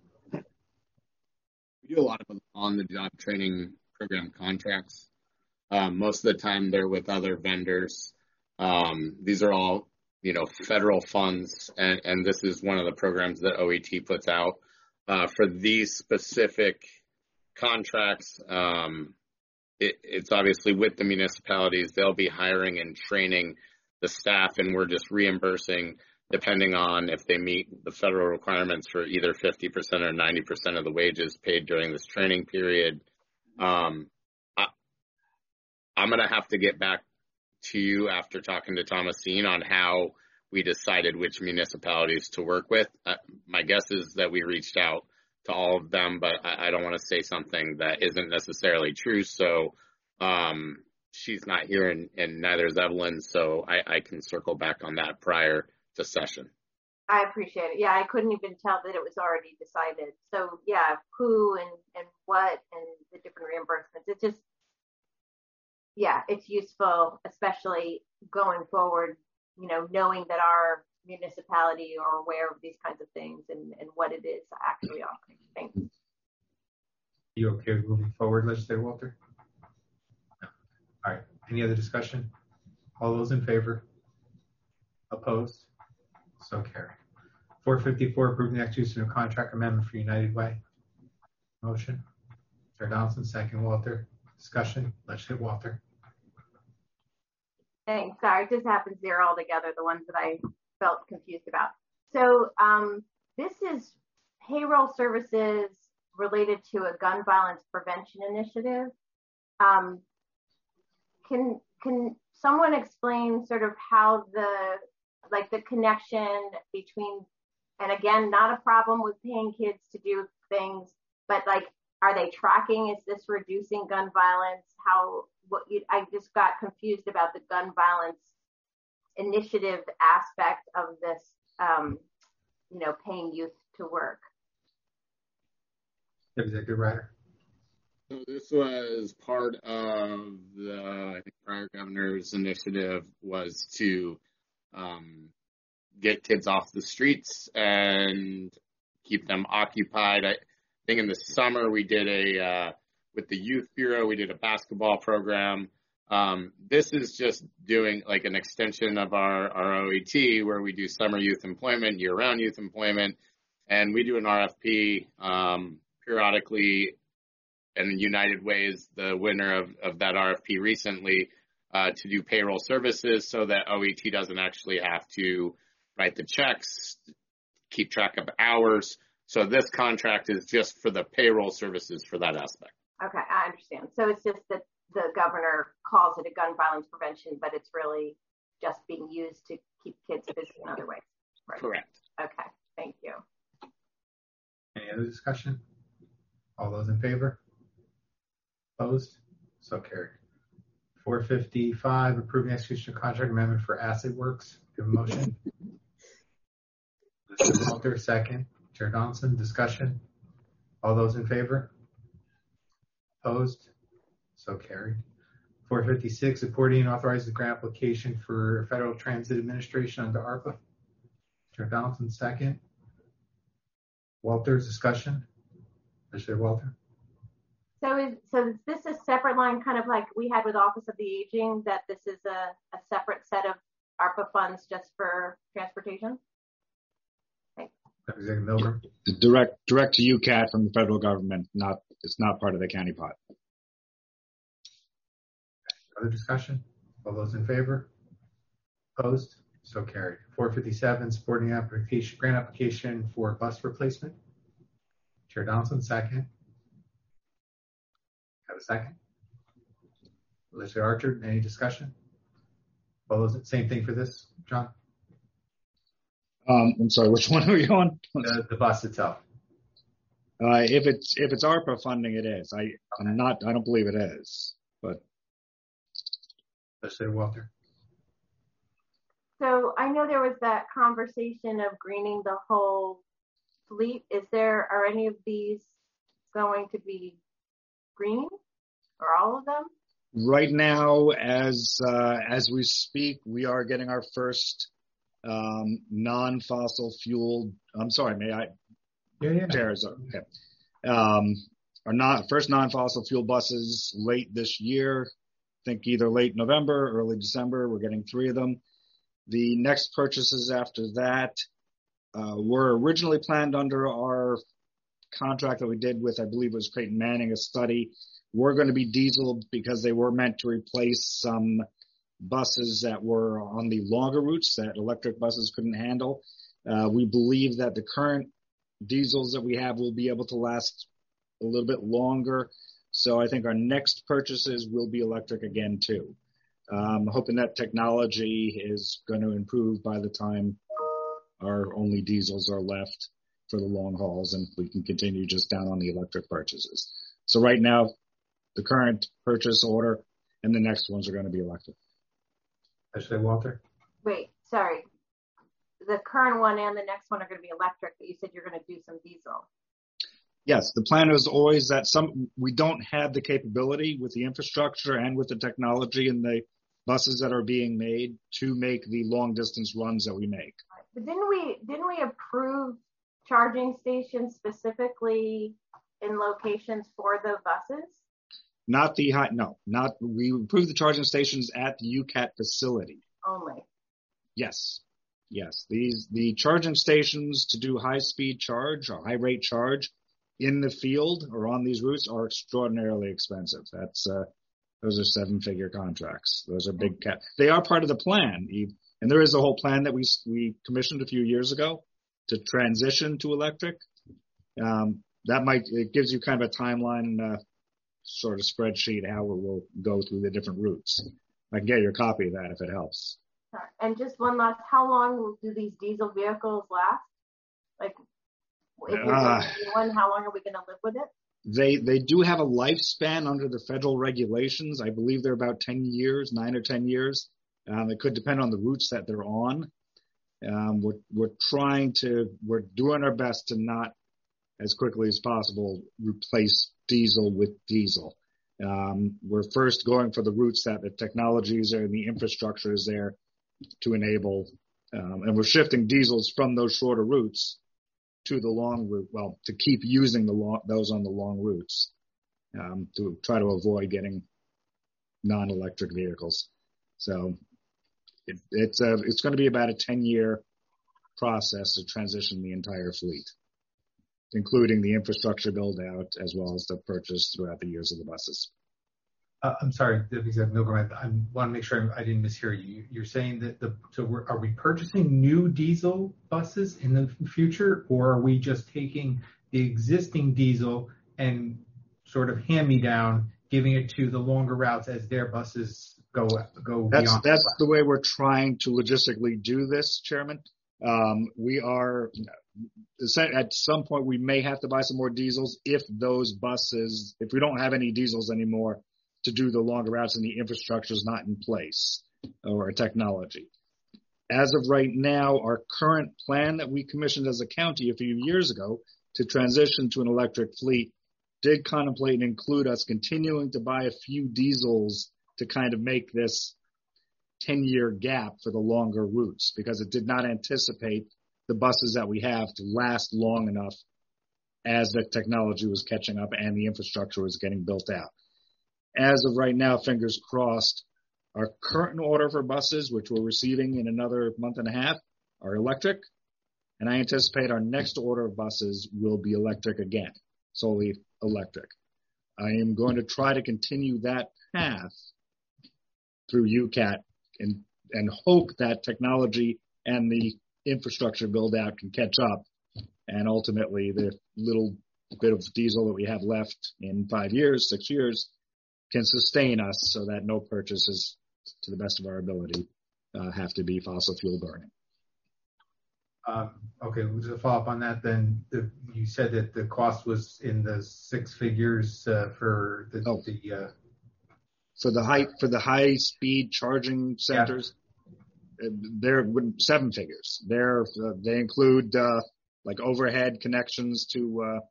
We do a lot of on-the-job training program contracts. Um, most of the time they're with other vendors. Um, these are all, you know, federal funds, and, and this is one of the programs that O E T puts out. Uh, for these specific contracts, um, it, it's obviously with the municipalities. They'll be hiring and training the staff, and we're just reimbursing depending on if they meet the federal requirements for either fifty percent or ninety percent of the wages paid during this training period. Um, I, I'm going to have to get back to you after talking to Thomasine on how we decided which municipalities to work with. Uh, my guess is that we reached out to all of them, but I, I don't want to say something that isn't necessarily true. So um, she's not here, and, and neither is Evelyn, so I, I can circle back on that prior to session. I appreciate it. Yeah, I couldn't even tell that it was already decided. So yeah, who and, and what and the different reimbursements. It's just, yeah, it's useful, especially going forward, you know, knowing that our municipality are aware of these kinds of things and, and what it is actually offering. Thanks. You okay with moving forward, Legislator Walter? No. All right. Any other discussion? All those in favor? Opposed? So carried. four fifty-four, approving the execution of contract amendment for United Way. Motion. Chair Donaldson, second. Walter. Discussion. Legislator Walter. Thanks. Sorry, it just happens there all together, the ones that I felt confused about. So um, this is payroll services related to a gun violence prevention initiative. Um, can can someone explain sort of how the, like the connection between, and again, not a problem with paying kids to do things, but like, are they tracking? Is this reducing gun violence? How, what you, I just got confused about the gun violence initiative aspect of this, um, you know, paying youth to work. Executive Ryder. So this was part of the, I think, prior governor's initiative was to um, get kids off the streets and keep them occupied. I think in the summer we did a, uh, with the Youth Bureau, we did a basketball program. Um, this is just doing like an extension of our, our O E T where we do summer youth employment, year-round youth employment, and we do an R F P um, periodically. And United Way is the winner of, of that R F P recently uh, to do payroll services so that O E T doesn't actually have to write the checks, keep track of hours. So this contract is just for the payroll services for that aspect. Okay, I understand. So it's just that the governor calls it a gun violence prevention, but it's really just being used to keep kids busy in other ways. Right? Correct. Okay, thank you. Any other discussion? All those in favor? Opposed? So carried. four fifty-five, approving execution of contract amendment for Acid Works. Give a motion. Walter, second. Chair Donaldson, discussion. All those in favor? Opposed? So carried. four fifty-six, supporting and authorizing the grant application for Federal Transit Administration under ARPA. Chair Donaldson, second. Walter's discussion. Legislator Walter. So is so is this a separate line, kind of like we had with Office of the Aging, that this is a, a separate set of ARPA funds just for transportation? Thanks. Representative Milgram. The direct direct to U C A T from the federal government. Not it's not part of the county pot. Other discussion? All those in favor? Opposed? So carried. four fifty-seven, supporting application, grant application for bus replacement. Chair Donaldson, second. Have a second. Legislator Archer, any discussion? All those, same thing for this, John? Um, I'm sorry, which one are we on? The, the bus itself. Uh, if it's if it's ARPA funding, it is. I I'm not. I don't believe it is. But Legislator Walter. So I know there was that conversation of greening the whole fleet. Is there, are any of these going to be green, or all of them? Right now, as uh, as we speak, we are getting our first um, non-fossil fueled. I'm sorry, may I? Yeah, yeah. Chairs, okay. Um, our not first non-fossil fuel buses late this year. I think either late November, early December. We're getting three of them. The next purchases after that uh, were originally planned under our contract that we did with, I believe it was Creighton Manning, a study. Were going to be diesel because they were meant to replace some buses that were on the longer routes that electric buses couldn't handle. Uh, we believe that the current diesels that we have will be able to last a little bit longer. So I think our next purchases will be electric again too. Um, hoping that technology is going to improve by the time our only diesels are left for the long hauls, and we can continue just down on the electric purchases. So right now, the current purchase order and the next ones are going to be electric. Legislator Walter. Wait, sorry. The current one and the next one are going to be electric, but you said you're going to do some diesel. Yes, the plan is always that some we don't have the capability with the infrastructure and with the technology and the buses that are being made to make the long distance runs that we make. But didn't we didn't we approve charging stations specifically in locations for the buses? Not the high, no, not we approved the charging stations at the U C A T facility. Only. Yes, yes. These the charging stations to do high speed charge or high rate charge in the field or on these routes are extraordinarily expensive. That's uh, those are seven figure contracts. Those are big cap. They are part of the plan, and there is a whole plan that we we commissioned a few years ago to transition to electric. Um, that might it gives you kind of a timeline. Uh, sort of spreadsheet how it will go through the different routes. I can get your copy of that if it helps. And just one last, how long do these diesel vehicles last? Like, if you're uh, one, how long are we going to live with it? They they do have a lifespan under the federal regulations. I believe they're about ten years, nine or ten years. Um, it could depend on the routes that they're on. Um, we're we're trying to we're doing our best to not as quickly as possible replace diesel with diesel. Um, we're first going for the routes that the technologies are and the infrastructure is there to enable, um, and we're shifting diesels from those shorter routes to the long route, well, to keep using the long, those on the long routes, um, to try to avoid getting non-electric vehicles. So it, it's a, it's going to be about a ten year process to transition the entire fleet, including the infrastructure build out as well as the purchase throughout the years of the buses. Uh, I'm sorry, Milgram, I, I want to make sure I, I didn't mishear you. You're saying that the so we're, are we purchasing new diesel buses in the future, or are we just taking the existing diesel and sort of hand me down, giving it to the longer routes as their buses go go that's, beyond? That's the way we're trying to logistically do this, Chairman. Um, we are at some point we may have to buy some more diesels if those buses, if we don't have any diesels anymore to do the longer routes and the infrastructure is not in place or technology. As of right now, our current plan that we commissioned as a county a few years ago to transition to an electric fleet did contemplate and include us continuing to buy a few diesels to kind of make this ten year gap for the longer routes, because it did not anticipate the buses that we have to last long enough as the technology was catching up and the infrastructure was getting built out. As of right now, fingers crossed, our current order for buses, which we're receiving in another month and a half, are electric. And I anticipate our next order of buses will be electric again, solely electric. I am going to try to continue that path through U C A T and, and hope that technology and the infrastructure build out can catch up. And ultimately, the little bit of diesel that we have left in five years, six years, can sustain us so that no purchases, to the best of our ability, uh, have to be fossil fuel burning. Um, okay, just a follow up on that. Then the, you said that the cost was in the six figures uh, for the, oh. the uh, for the high for the high speed charging centers. Yeah. They're seven figures. They're uh, they include uh, like overhead connections to uh,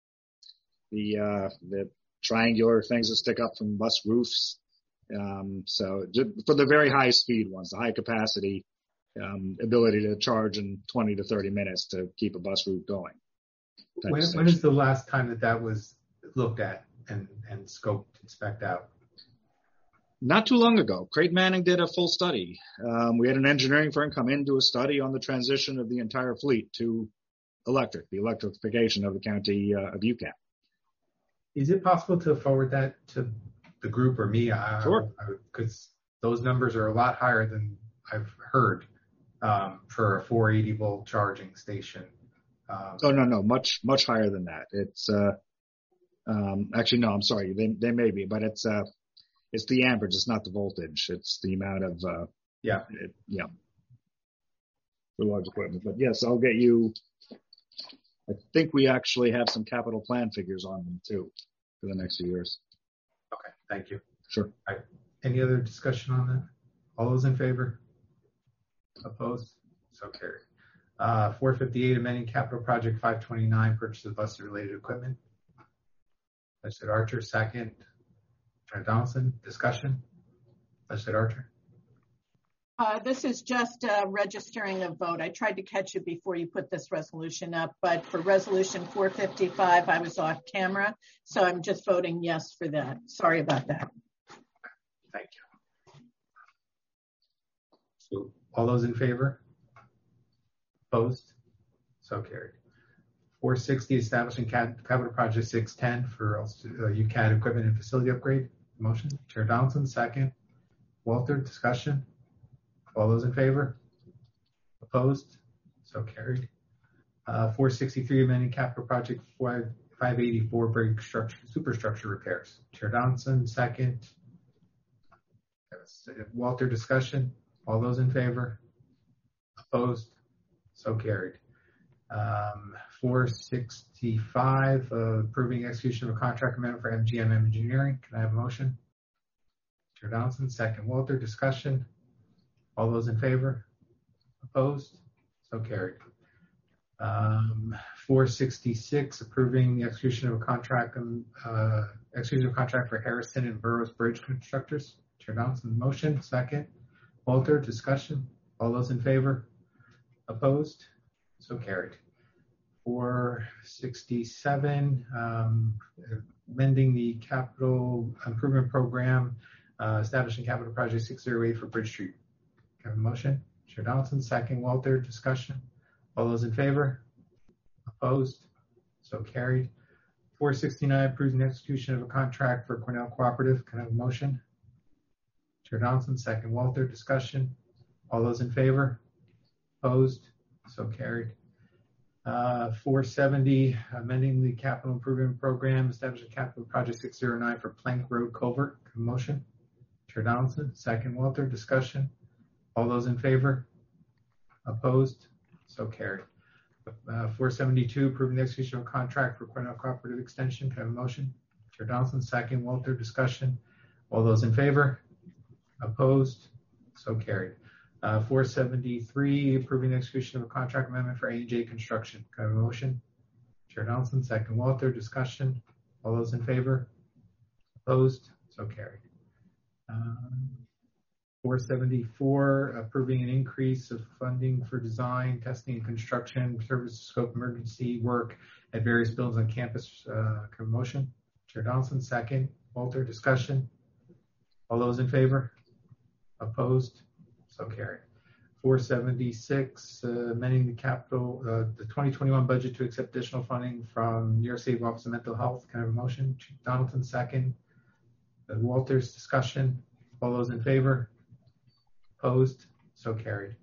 the uh, the triangular things that stick up from bus roofs. Um, so for the very high speed ones, the high capacity um, ability to charge in twenty to thirty minutes to keep a bus route going. When, when is the last time that that was looked at and, and scoped and spec'd out? Not too long ago. Creighton Manning did a full study. Um, we had an engineering firm come in, do a study on the transition of the entire fleet to electric, the electrification of the county uh, of U C A T. Is it possible to forward that to the group or me? I, sure. Because those numbers are a lot higher than I've heard um, for a four eighty volt charging station. Um, oh, no, no, much, much higher than that. It's, uh, um, actually, no, I'm sorry. They, they may be, but it's, uh, it's the amperage. It's not the voltage. It's the amount of, uh, yeah, it, yeah, for large equipment. But yes, I'll get you, I think we actually have some capital plan figures on them too for the next few years. Okay, thank you. Sure. All right. Any other discussion on that? All those in favor? Opposed? So carried. Uh, four fifty-eight, amending capital project five twenty-nine, purchase of bus related equipment. Legislator Archer, second. Senator Donaldson, discussion. Legislator Archer. Uh, this is just uh, registering a vote. I tried to catch you before you put this resolution up, but for resolution four fifty-five, I was off camera, so I'm just voting yes for that. Sorry about that. Thank you. So all those in favor? Opposed? So carried. four sixty, establishing capital project six ten for uh, U C A T equipment and facility upgrade. Motion. Chair Donaldson, second. Walter, discussion. All those in favor? Opposed? So carried. Uh, four sixty-three, amending capital project five eighty-four, bridge structure, superstructure repairs. Chair Donaldson, second. Walter, discussion. All those in favor? Opposed? So carried. Um, four sixty-five, uh, approving execution of a contract amendment for M G M Engineering. Can I have a motion? Chair Donaldson, second. Walter, discussion. All those in favor? Opposed? So carried. Um, four sixty-six, approving the execution of a contract, um, uh, execution of a contract for Harrison and Burroughs Bridge Constructors. Chair Donaldson, motion, second. Walter, discussion. All those in favor? Opposed? So carried. four sixty-seven, um, amending the capital improvement program, uh, establishing capital project six oh eight for Bridge Street. Can I have a motion? Chair Donaldson, second. Walter, discussion. All those in favor? Opposed? So carried. four sixty-nine, approving the execution of a contract for Cornell Cooperative. Can I have a motion? Chair Donaldson, second. Walter, discussion. All those in favor? Opposed? So carried. Uh, four seventy, amending the capital improvement program, establishing capital project six oh nine for Plank Road Culvert. Motion. Chair Donaldson, second. Walter, discussion. All those in favor? Opposed? So carried. Uh, four seventy-two, approving the execution of a contract for Cornell Cooperative Extension. Can I have a motion? Chair Donaldson, second. Walter, discussion. All those in favor? Opposed? So carried. Uh, four seventy-three, approving the execution of a contract amendment for A and J Construction. Can I have a motion? Chair Donaldson, second. Walter, discussion. All those in favor? Opposed? So carried. Um, four seventy-four, approving an increase of funding for design, testing, and construction, service scope, emergency work at various buildings on campus. Uh, motion. Chair Donaldson, second. Walter, discussion. All those in favor? Opposed? So carried. four seventy-six, uh, amending the capital, uh, the twenty twenty-one budget to accept additional funding from New York State Office of Mental Health. Can I have a motion? Donaldson, second. Uh, Walters, discussion. All those in favor? Opposed? So carried.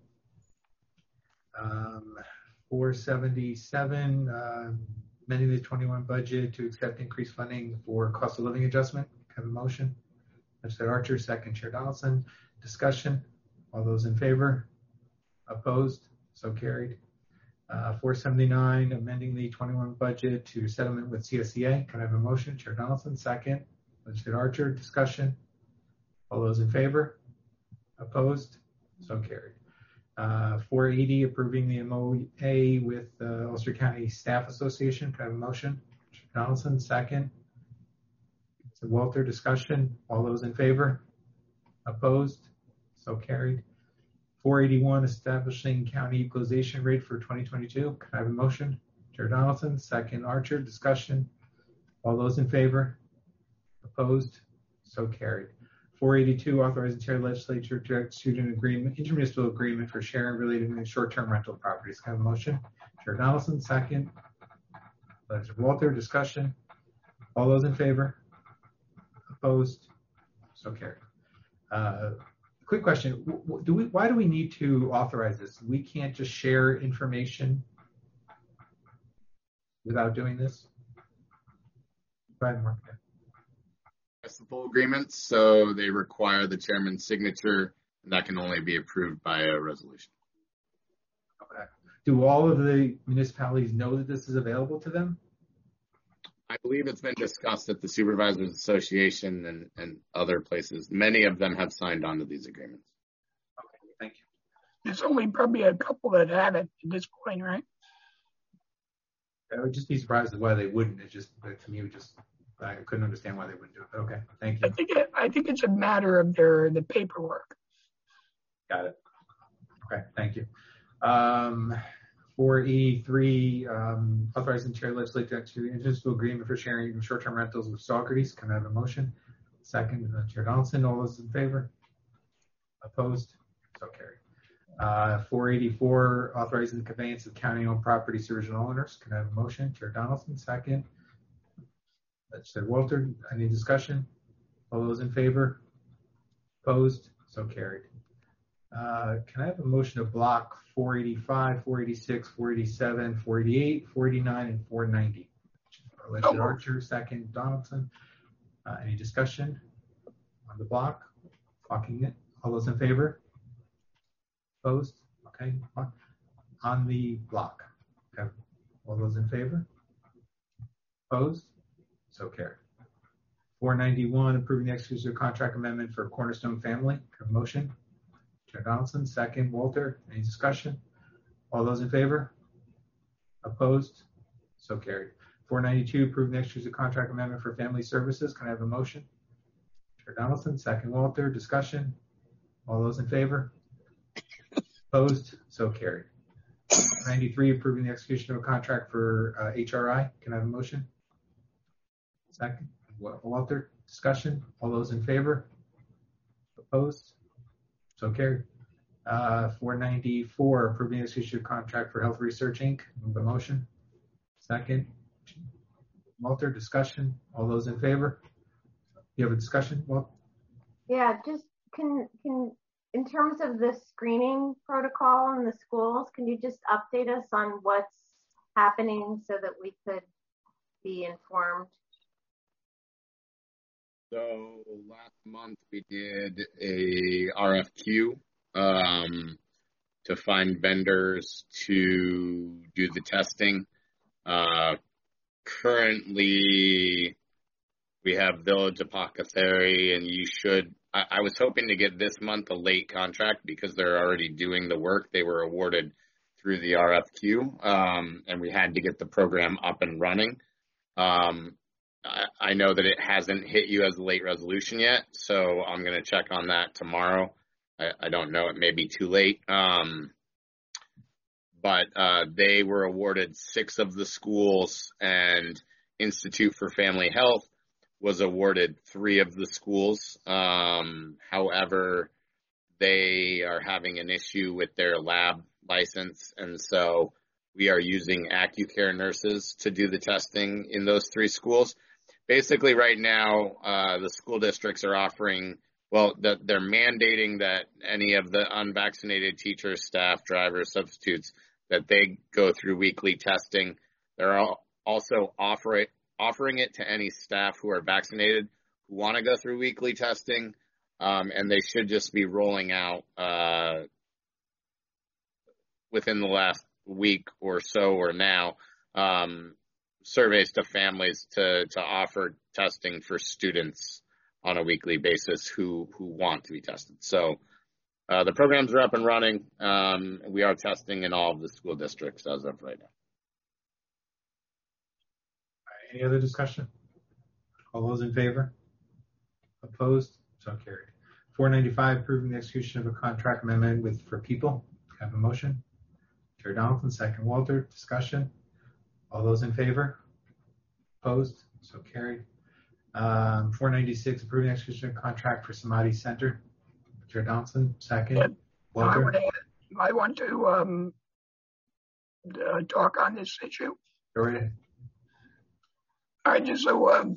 Um, four seventy-seven, uh, amending the twenty-one budget to accept increased funding for cost of living adjustment. Can I have a motion? Mister Archer, second. Chair Donaldson, discussion. All those in favor? Opposed? So carried. Uh, four seventy-nine, amending the twenty-one budget to settlement with C S E A. Can I have a motion? Chair Donaldson, second. Legislator Archer, discussion. All those in favor? Opposed? So carried. Uh, four eighty, approving the M O A with uh, Ulster County Staff Association. Can I have a motion? Chair Donaldson, second. So Walter, discussion. All those in favor? Opposed? So carried. four eighty-one, establishing county equalization rate for twenty twenty-two. Can I have a motion? Chair Donaldson, second. Archer, discussion. All those in favor? Opposed? So carried. four eighty-two, authorizing chair legislature to execute an agreement, intermunicipal agreement for sharing related to short-term rental properties. Can I have a motion? Chair Donaldson, second. Legislator Walter, discussion. All those in favor? Opposed? So carried. Uh, quick question: Do we? Why do we need to authorize this? We can't just share information without doing this. Go ahead, Mark. Municipal agreements, so they require the chairman's signature, and that can only be approved by a resolution. Okay. Do all of the municipalities know that this is available to them? I believe it's been discussed at the Supervisors Association and, and other places. Many of them have signed on to these agreements. Okay, thank you. There's only probably a couple that have it at this point, right? I would just be surprised at why they wouldn't. It just, to me, it just, I couldn't understand why they wouldn't do it. But okay, thank you. I think it, I think it's a matter of their the paperwork. Got it. Okay, thank you. Um, four eighty-three, um, authorizing chair legislature to execute an intermunicipal agreement for sharing short-term rentals with Socrates. Can I have a motion? Second, uh, Chair Donaldson. All those in favor? Opposed? So carried. Uh, four eighty-four, authorizing the conveyance of county-owned property to original owners. Can I have a motion? Chair Donaldson. Second. Legislator Walter. Any discussion? All those in favor? Opposed? So carried. Uh, can I have a motion to block four eighty-five, four eighty-six, four eighty-seven, four eighty-eight, four eighty-nine, and four ninety? Legislator oh. Archer, second. Donaldson. Uh, any discussion on the block? Blocking it. All those in favor? Opposed? Okay. On the block. Okay. All those in favor? Opposed? So carried. four ninety-one, approving the execution of contract amendment for Cornerstone Family. Motion. Chair Donaldson, second. Walter, any discussion? All those in favor? Opposed? So carried. four ninety-two, approving the execution of contract amendment for Family Services. Can I have a motion? Chair Donaldson, second. Walter, discussion? All those in favor? Opposed? So carried. ninety-three, approving the execution of a contract for uh, H R I. Can I have a motion? Second. Walter, discussion? All those in favor? Opposed? So carried. Uh, four ninety-four, approving the execution of contract for Health Research Incorporated. Move the motion. Second. Walter, discussion? All those in favor? You have a discussion? Well, yeah, just can can in terms of the screening protocol in the schools, can you just update us on what's happening so that we could be informed? So last month we did a R F Q um, to find vendors to do the testing. Uh, currently, we have Village Apothecary, and you should. I, I was hoping to get this month a late contract because they're already doing the work. They were awarded through the R F Q, um, and we had to get the program up and running. Um, I know that it hasn't hit you as a late resolution yet, so I'm going to check on that tomorrow. I, I don't know, it may be too late. Um, but uh, they were awarded six of the schools, and Institute for Family Health was awarded three of the schools. Um, however, they are having an issue with their lab license, and so we are using AccuCare nurses to do the testing in those three schools. Basically, right now, uh, the school districts are offering, well, the, they're mandating that any of the unvaccinated teachers, staff, drivers, substitutes, that they go through weekly testing. They're all also offer it, offering it to any staff who are vaccinated who want to go through weekly testing, um, and they should just be rolling out uh, within the last week or so or now um, surveys to families to, to offer testing for students on a weekly basis who, who want to be tested. So uh, the programs are up and running. Um, we are testing in all of the school districts as of right now. Any other discussion? All those in favor? Opposed? So carried. four ninety-five, approving the execution of a contract amendment with For People. Have a motion? Chair Donaldson, second Walter. Discussion? All those in favor? Opposed? So carried. Um, four ninety-six, approving the execution of a contract for Samadhi Center. Chair Donaldson, second. Yeah, Walter? I, would add, I want to um, uh, talk on this issue. Go right ahead. All right, just so um,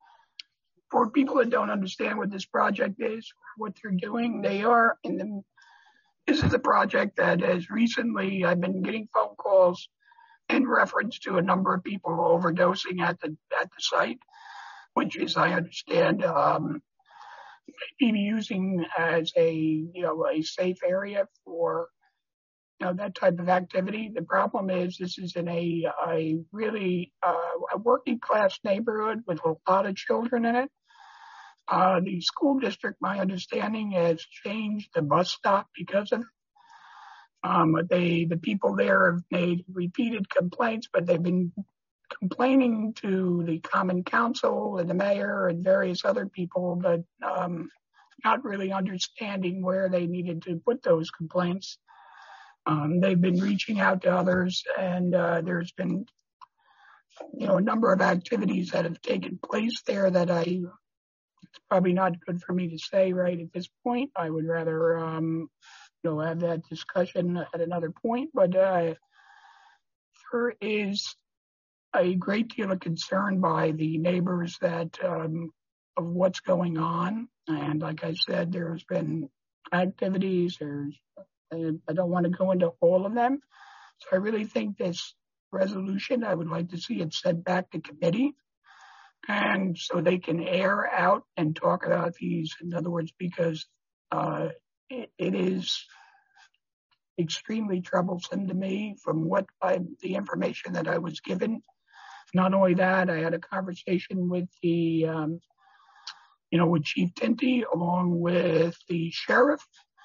for people that don't understand what this project is, what they're doing, they are in the, this is a project that has recently, I've been getting phone calls in reference to a number of people overdosing at the at the site, which is, I understand, um, maybe using as a, you know, a safe area for, you know, that type of activity. The problem is this is in a, a really uh, a working class neighborhood with a lot of children in it. Uh, the school district, my understanding, has changed the bus stop because of it. Um, they, the people there have made repeated complaints, but they've been complaining to the Common Council and the mayor and various other people, but um, not really understanding where they needed to put those complaints. Um, they've been reaching out to others, and uh, there's been, you know, a number of activities that have taken place there that I, it's probably not good for me to say right at this point. I would rather, um, you know, have that discussion at another point, but uh, there is a great deal of concern by the neighbors that um, of what's going on. And like I said, there's been activities, there's, I don't want to go into all of them. So I really think this resolution, I would like to see it sent back to committee, and so they can air out and talk about these. In other words, because uh, it, it is extremely troublesome to me from what I, the information that I was given. Not only that, I had a conversation with the, um, you know, with Chief Tinty along with the sheriff.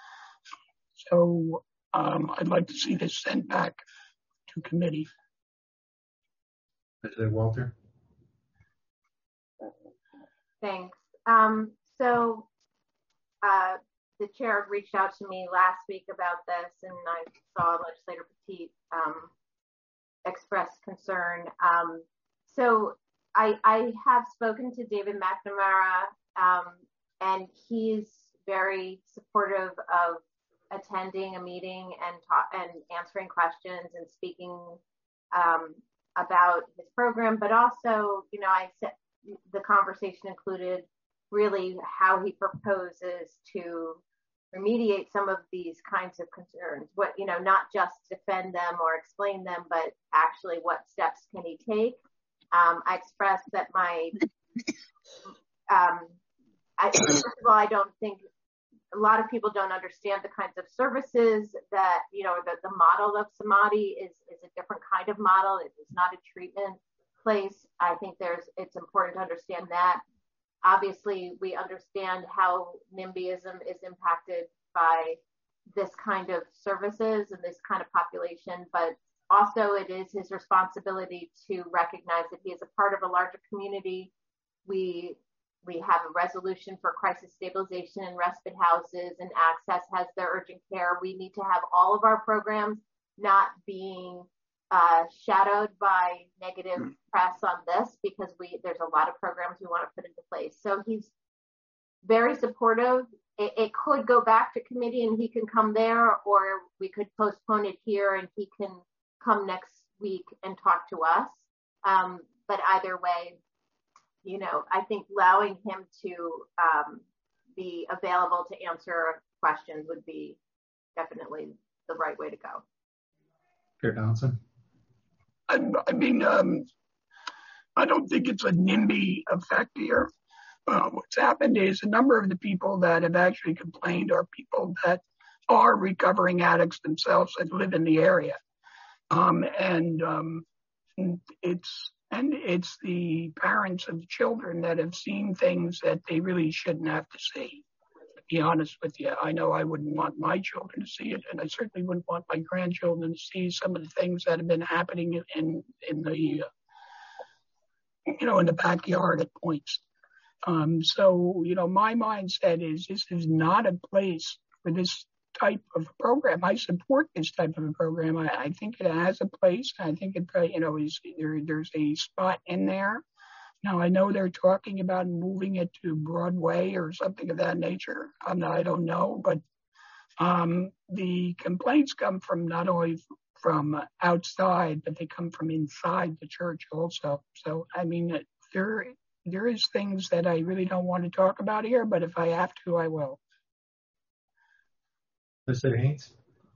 So um, I'd like to see this sent back to committee. Legislator Walter? Thanks. Um, so uh, the chair reached out to me last week about this, and I saw Legislator Petit um, express concern. Um, so I, I have spoken to David McNamara, um, and he's very supportive of attending a meeting and ta- and answering questions and speaking um, about his program, but also, you know, I said the conversation included really how he proposes to remediate some of these kinds of concerns. What, you know, not just defend them or explain them, but actually what steps can he take? Um, I expressed that my, um, I, first of all, I don't think a lot of people don't understand the kinds of services that, you know, that the model of Samadhi is, is a different kind of model. It is not a treatment place. I think there's, it's important to understand that. Obviously, we understand how NIMBYism is impacted by this kind of services and this kind of population, but also it is his responsibility to recognize that he is a part of a larger community. We we have a resolution for crisis stabilization and respite houses, and Access has their urgent care. We need to have all of our programs not being uh, shadowed by negative press on this, because we there's a lot of programs we want to put into place. So he's very supportive. It, it could go back to committee and he can come there, or we could postpone it here and he can come next week and talk to us. Um, but either way, you know, I think allowing him to um, be available to answer questions would be definitely the right way to go. Chair Donaldson. I, I mean, um, I don't think it's a NIMBY effect here. Uh, what's happened is a number of the people that have actually complained are people that are recovering addicts themselves that live in the area. Um, and um, it's and it's the parents of the children that have seen things that they really shouldn't have to see. To be honest with you, I know I wouldn't want my children to see it, and I certainly wouldn't want my grandchildren to see some of the things that have been happening in in the uh, you know in the backyard at points. Um, so, you know, my mindset is this is not a place for this type of program. I support this type of a program. I, I think it has a place. I think it, you know, is there, there's a spot in there. Now, I know they're talking about moving it to Broadway or something of that nature. I'm not, I don't know, but um, the complaints come from not only from outside, but they come from inside the church also. So, I mean, there There is things that I really don't want to talk about here, but if I have to, I will. Mister Haynes.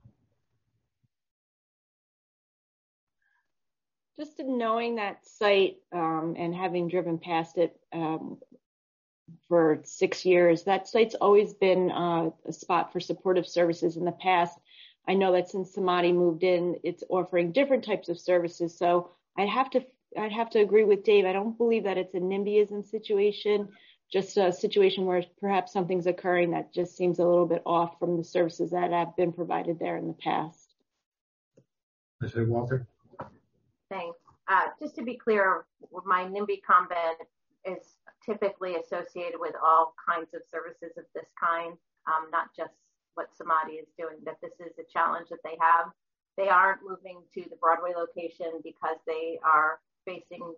Just knowing that site um, and having driven past it um, for six years, that site's always been uh, a spot for supportive services in the past. I know that since Samadhi moved in, it's offering different types of services. So I'd have to I'd have to agree with Dave. I don't believe that it's a NIMBYism situation, just a situation where perhaps something's occurring that just seems a little bit off from the services that have been provided there in the past. Mister Walter. Thanks. Uh, just to be clear, my NIMBY comment is typically associated with all kinds of services of this kind, um, not just what Samadhi is doing, that this is a challenge that they have. They aren't moving to the Broadway location because they are facing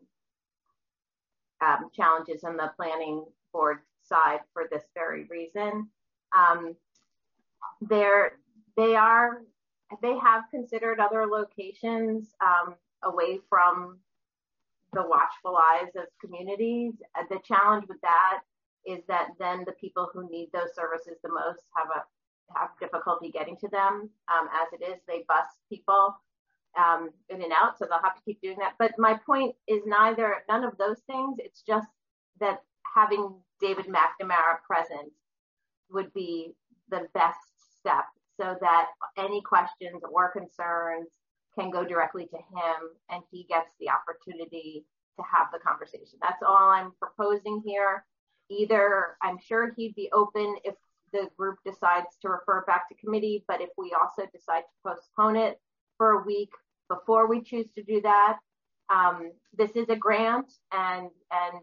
um, challenges on the planning board side for this very reason. Um, they're, they are, they have considered other locations um, away from the watchful eyes of communities. Uh, the challenge with that is that then the people who need those services the most have a have difficulty getting to them. Um, as it is, they bus people um, in and out, so they'll have to keep doing that. But my point is neither, none of those things. It's just that having David McNamara present would be the best step, so that any questions or concerns can go directly to him and he gets the opportunity to have the conversation. That's all I'm proposing here. Either I'm sure he'd be open if the group decides to refer back to committee, but if we also decide to postpone it for a week before we choose to do that, um, this is a grant, and and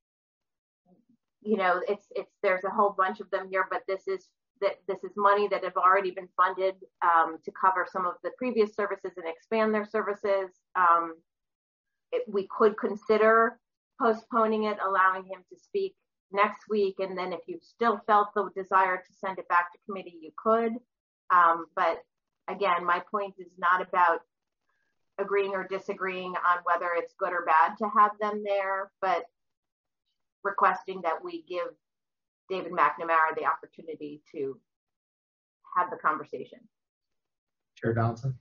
you know it's it's there's a whole bunch of them here, but this is that this is money that have already been funded um, to cover some of the previous services and expand their services. Um, it, we could consider postponing it, allowing him to speak next week, and then if you still felt the desire to send it back to committee, you could. Um, but again, my point is not about agreeing or disagreeing on whether it's good or bad to have them there, but requesting that we give David McNamara the opportunity to have the conversation. Chair Donaldson.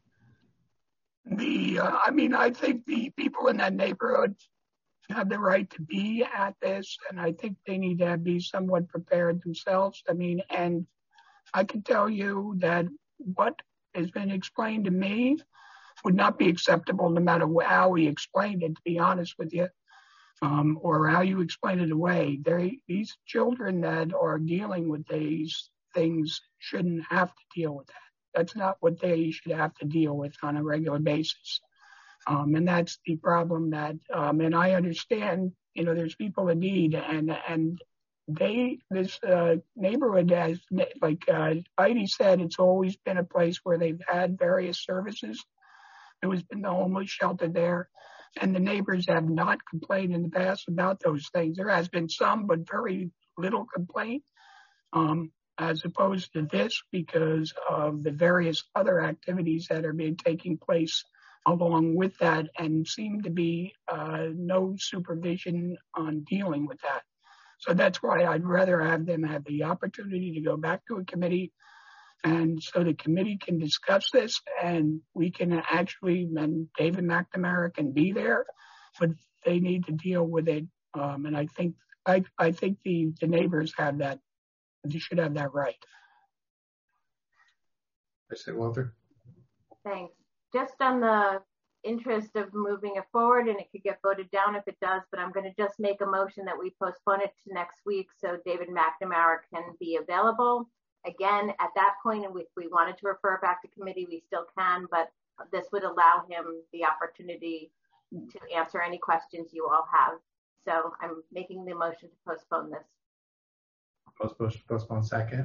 The, uh, I mean, I think the people in that neighborhood have the right to be at this, and I think they need to be somewhat prepared themselves. I mean, and I can tell you that what has been explained to me would not be acceptable no matter how we explained it, to be honest with you, um, or how you explain it away. They, these children that are dealing with these things shouldn't have to deal with that. That's not what they should have to deal with on a regular basis. Um, and that's the problem that, um, and I understand, you know, there's people in need, and, and they, this uh, neighborhood has, like uh, Heidi said, it's always been a place where they've had various services. There has been the homeless shelter there, and the neighbors have not complained in the past about those things. There has been some, but very little complaint, um, as opposed to this, because of the various other activities that are being taking place along with that, and seem to be uh, no supervision on dealing with that. So that's why I'd rather have them have the opportunity to go back to a committee, and so the committee can discuss this, and we can actually, and David McNamara can be there, but they need to deal with it. Um, and I think I, I think the, the neighbors have that. They should have that right. I say, Walter. Thanks. Just on the interest of moving it forward, and it could get voted down if it does, but I'm going to just make a motion that we postpone it to next week so David McNamara can be available. Again, at that point, and if we wanted to refer back to committee, we still can, but this would allow him the opportunity to answer any questions you all have. So I'm making the motion to postpone this. Postpone, postpone second.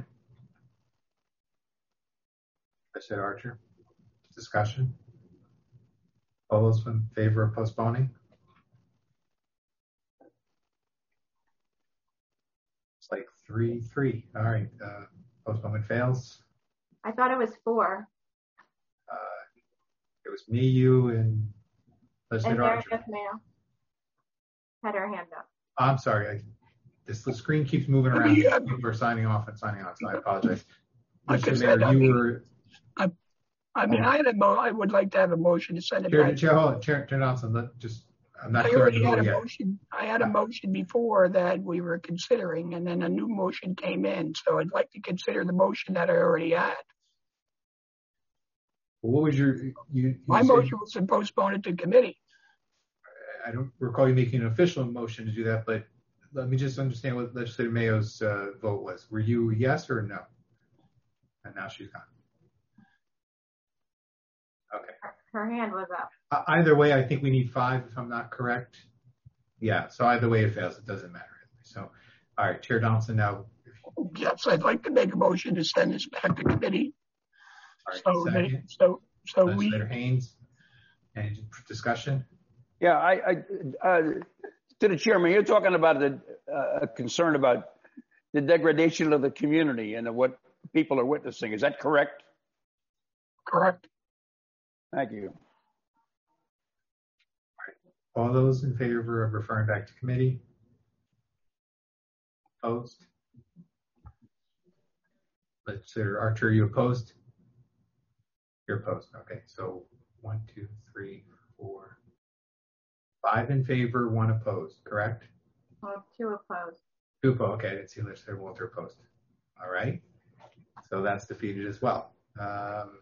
I said Archer. Discussion. All those in favor of postponing? It's like three, three. All right. Uh, postponement fails. I thought it was four. Uh, it was me, you, and Legislator and Archer. Meredith Mayo had her hand up. I'm sorry. I, this the screen keeps moving around. Yeah. People are signing off and signing on, so I apologize. Legislator Mayor, you were. I, I mean, oh. I had a mo- I would like to have a motion to send it Chair, back. Chair, hold on. Chair, Chair Johnson, let just. I'm not I clear already on had a yet. motion. I had a motion before that we were considering, and then a new motion came in. So I'd like to consider the motion that I already had. Well, what was your? You, you My said, motion was to postpone it to committee. I don't recall you making an official motion to do that, but let me just understand what Legislator Mayo's uh, vote was. Were you yes or no? And now she's gone. Okay. Her hand was up. Uh, either way, I think we need five, if I'm not correct. Yeah, so either way it fails, it doesn't matter. So, all right, Chair Donaldson, now. Yes, I'd like to make a motion to send this back to committee. All right, so, second. They, so, so Legislator we. Haynes, any discussion? Yeah, I, I uh, to the chairman, you're talking about the uh, concern about the degradation of the community and what people are witnessing. Is that correct? Correct. Thank you. All those in favor of referring back to committee? Opposed? Legislator Archer, are you opposed? You're opposed. Okay, so one, two, three, four, five in favor, one opposed, correct? Well, two opposed. Two opposed. Okay, I didn't see Legislator Walter opposed. All right, so that's defeated as well. Um,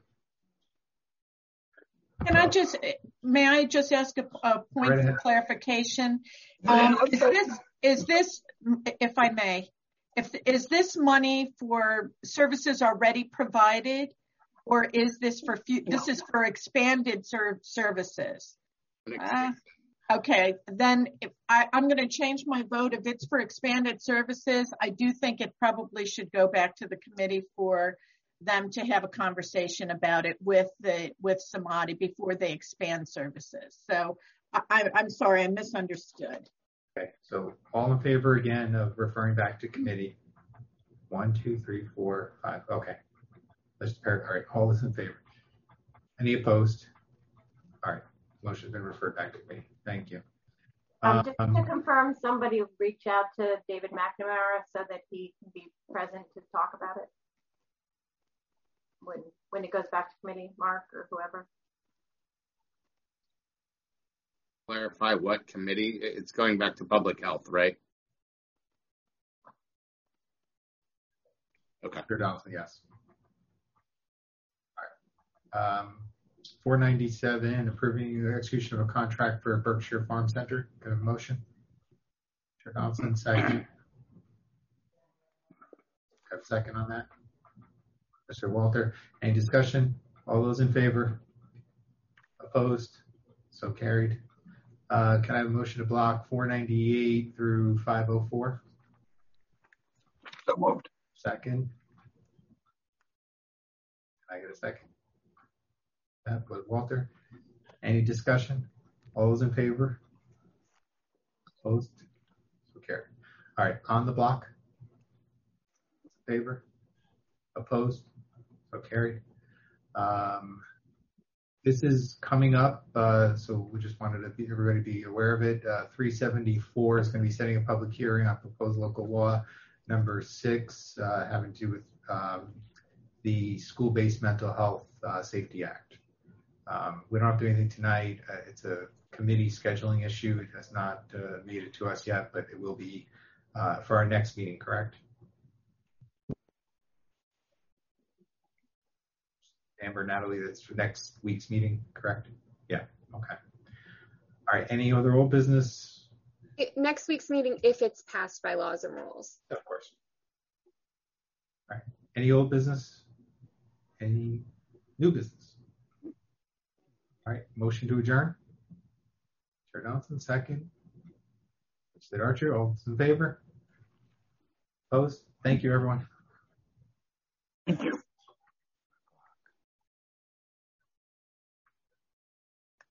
Can I just, may I just ask a, a point right of clarification? Um, is this, is this, if I may, if is this money for services already provided, or is this for, this is for expanded ser- services? Uh, okay, then if I, I'm going to change my vote. If it's for expanded services, I do think it probably should go back to the committee for them to have a conversation about it with the with Samadi before they expand services. So I, I'm sorry, I misunderstood. Okay, so all in favor again of referring back to committee? One, two, three, four, five. Okay, let's all right. All is in favor. Any opposed? All right, motion's been referred back to committee. Thank you. Um, just um, to confirm, somebody will reach out to David McNamara so that he can be present to talk about it. When, when it goes back to committee, Mark or whoever. Clarify what committee? It's going back to public health, right? Okay. Yes. All right. Um, four ninety-seven, approving the execution of a contract for Berkshire Farm Center. Got a motion? Chair Donaldson, second. Got a second on that? Mister Walter, any discussion? All those in favor? Opposed? So carried. Uh, can I have a motion to block four ninety-eight through five oh four? So moved. Second. Can I get a second? That was Walter. Any discussion? All those in favor? Opposed? So carried. All right, on the block. Favor? Opposed? So carried. Um, this is coming up, uh, so we just wanted to be, everybody be aware of it. Uh, three seventy-four is going to be setting a public hearing on proposed local law number six, uh, having to do with um, the School-Based Mental Health uh, Safety Act. Um, we don't have to do anything tonight. Uh, it's a committee scheduling issue. It has not uh, made it to us yet, but it will be uh, for our next meeting, correct? Amber, Natalie, that's for next week's meeting, correct? Yeah, okay. All right, any other old business? It, next week's meeting, if it's passed by laws and rules. Of course. All right, any old business? Any new business? All right, motion to adjourn. Chair Nelson, second. Legislator Archer, all those in favor? Opposed? Thank you, everyone. Thank you.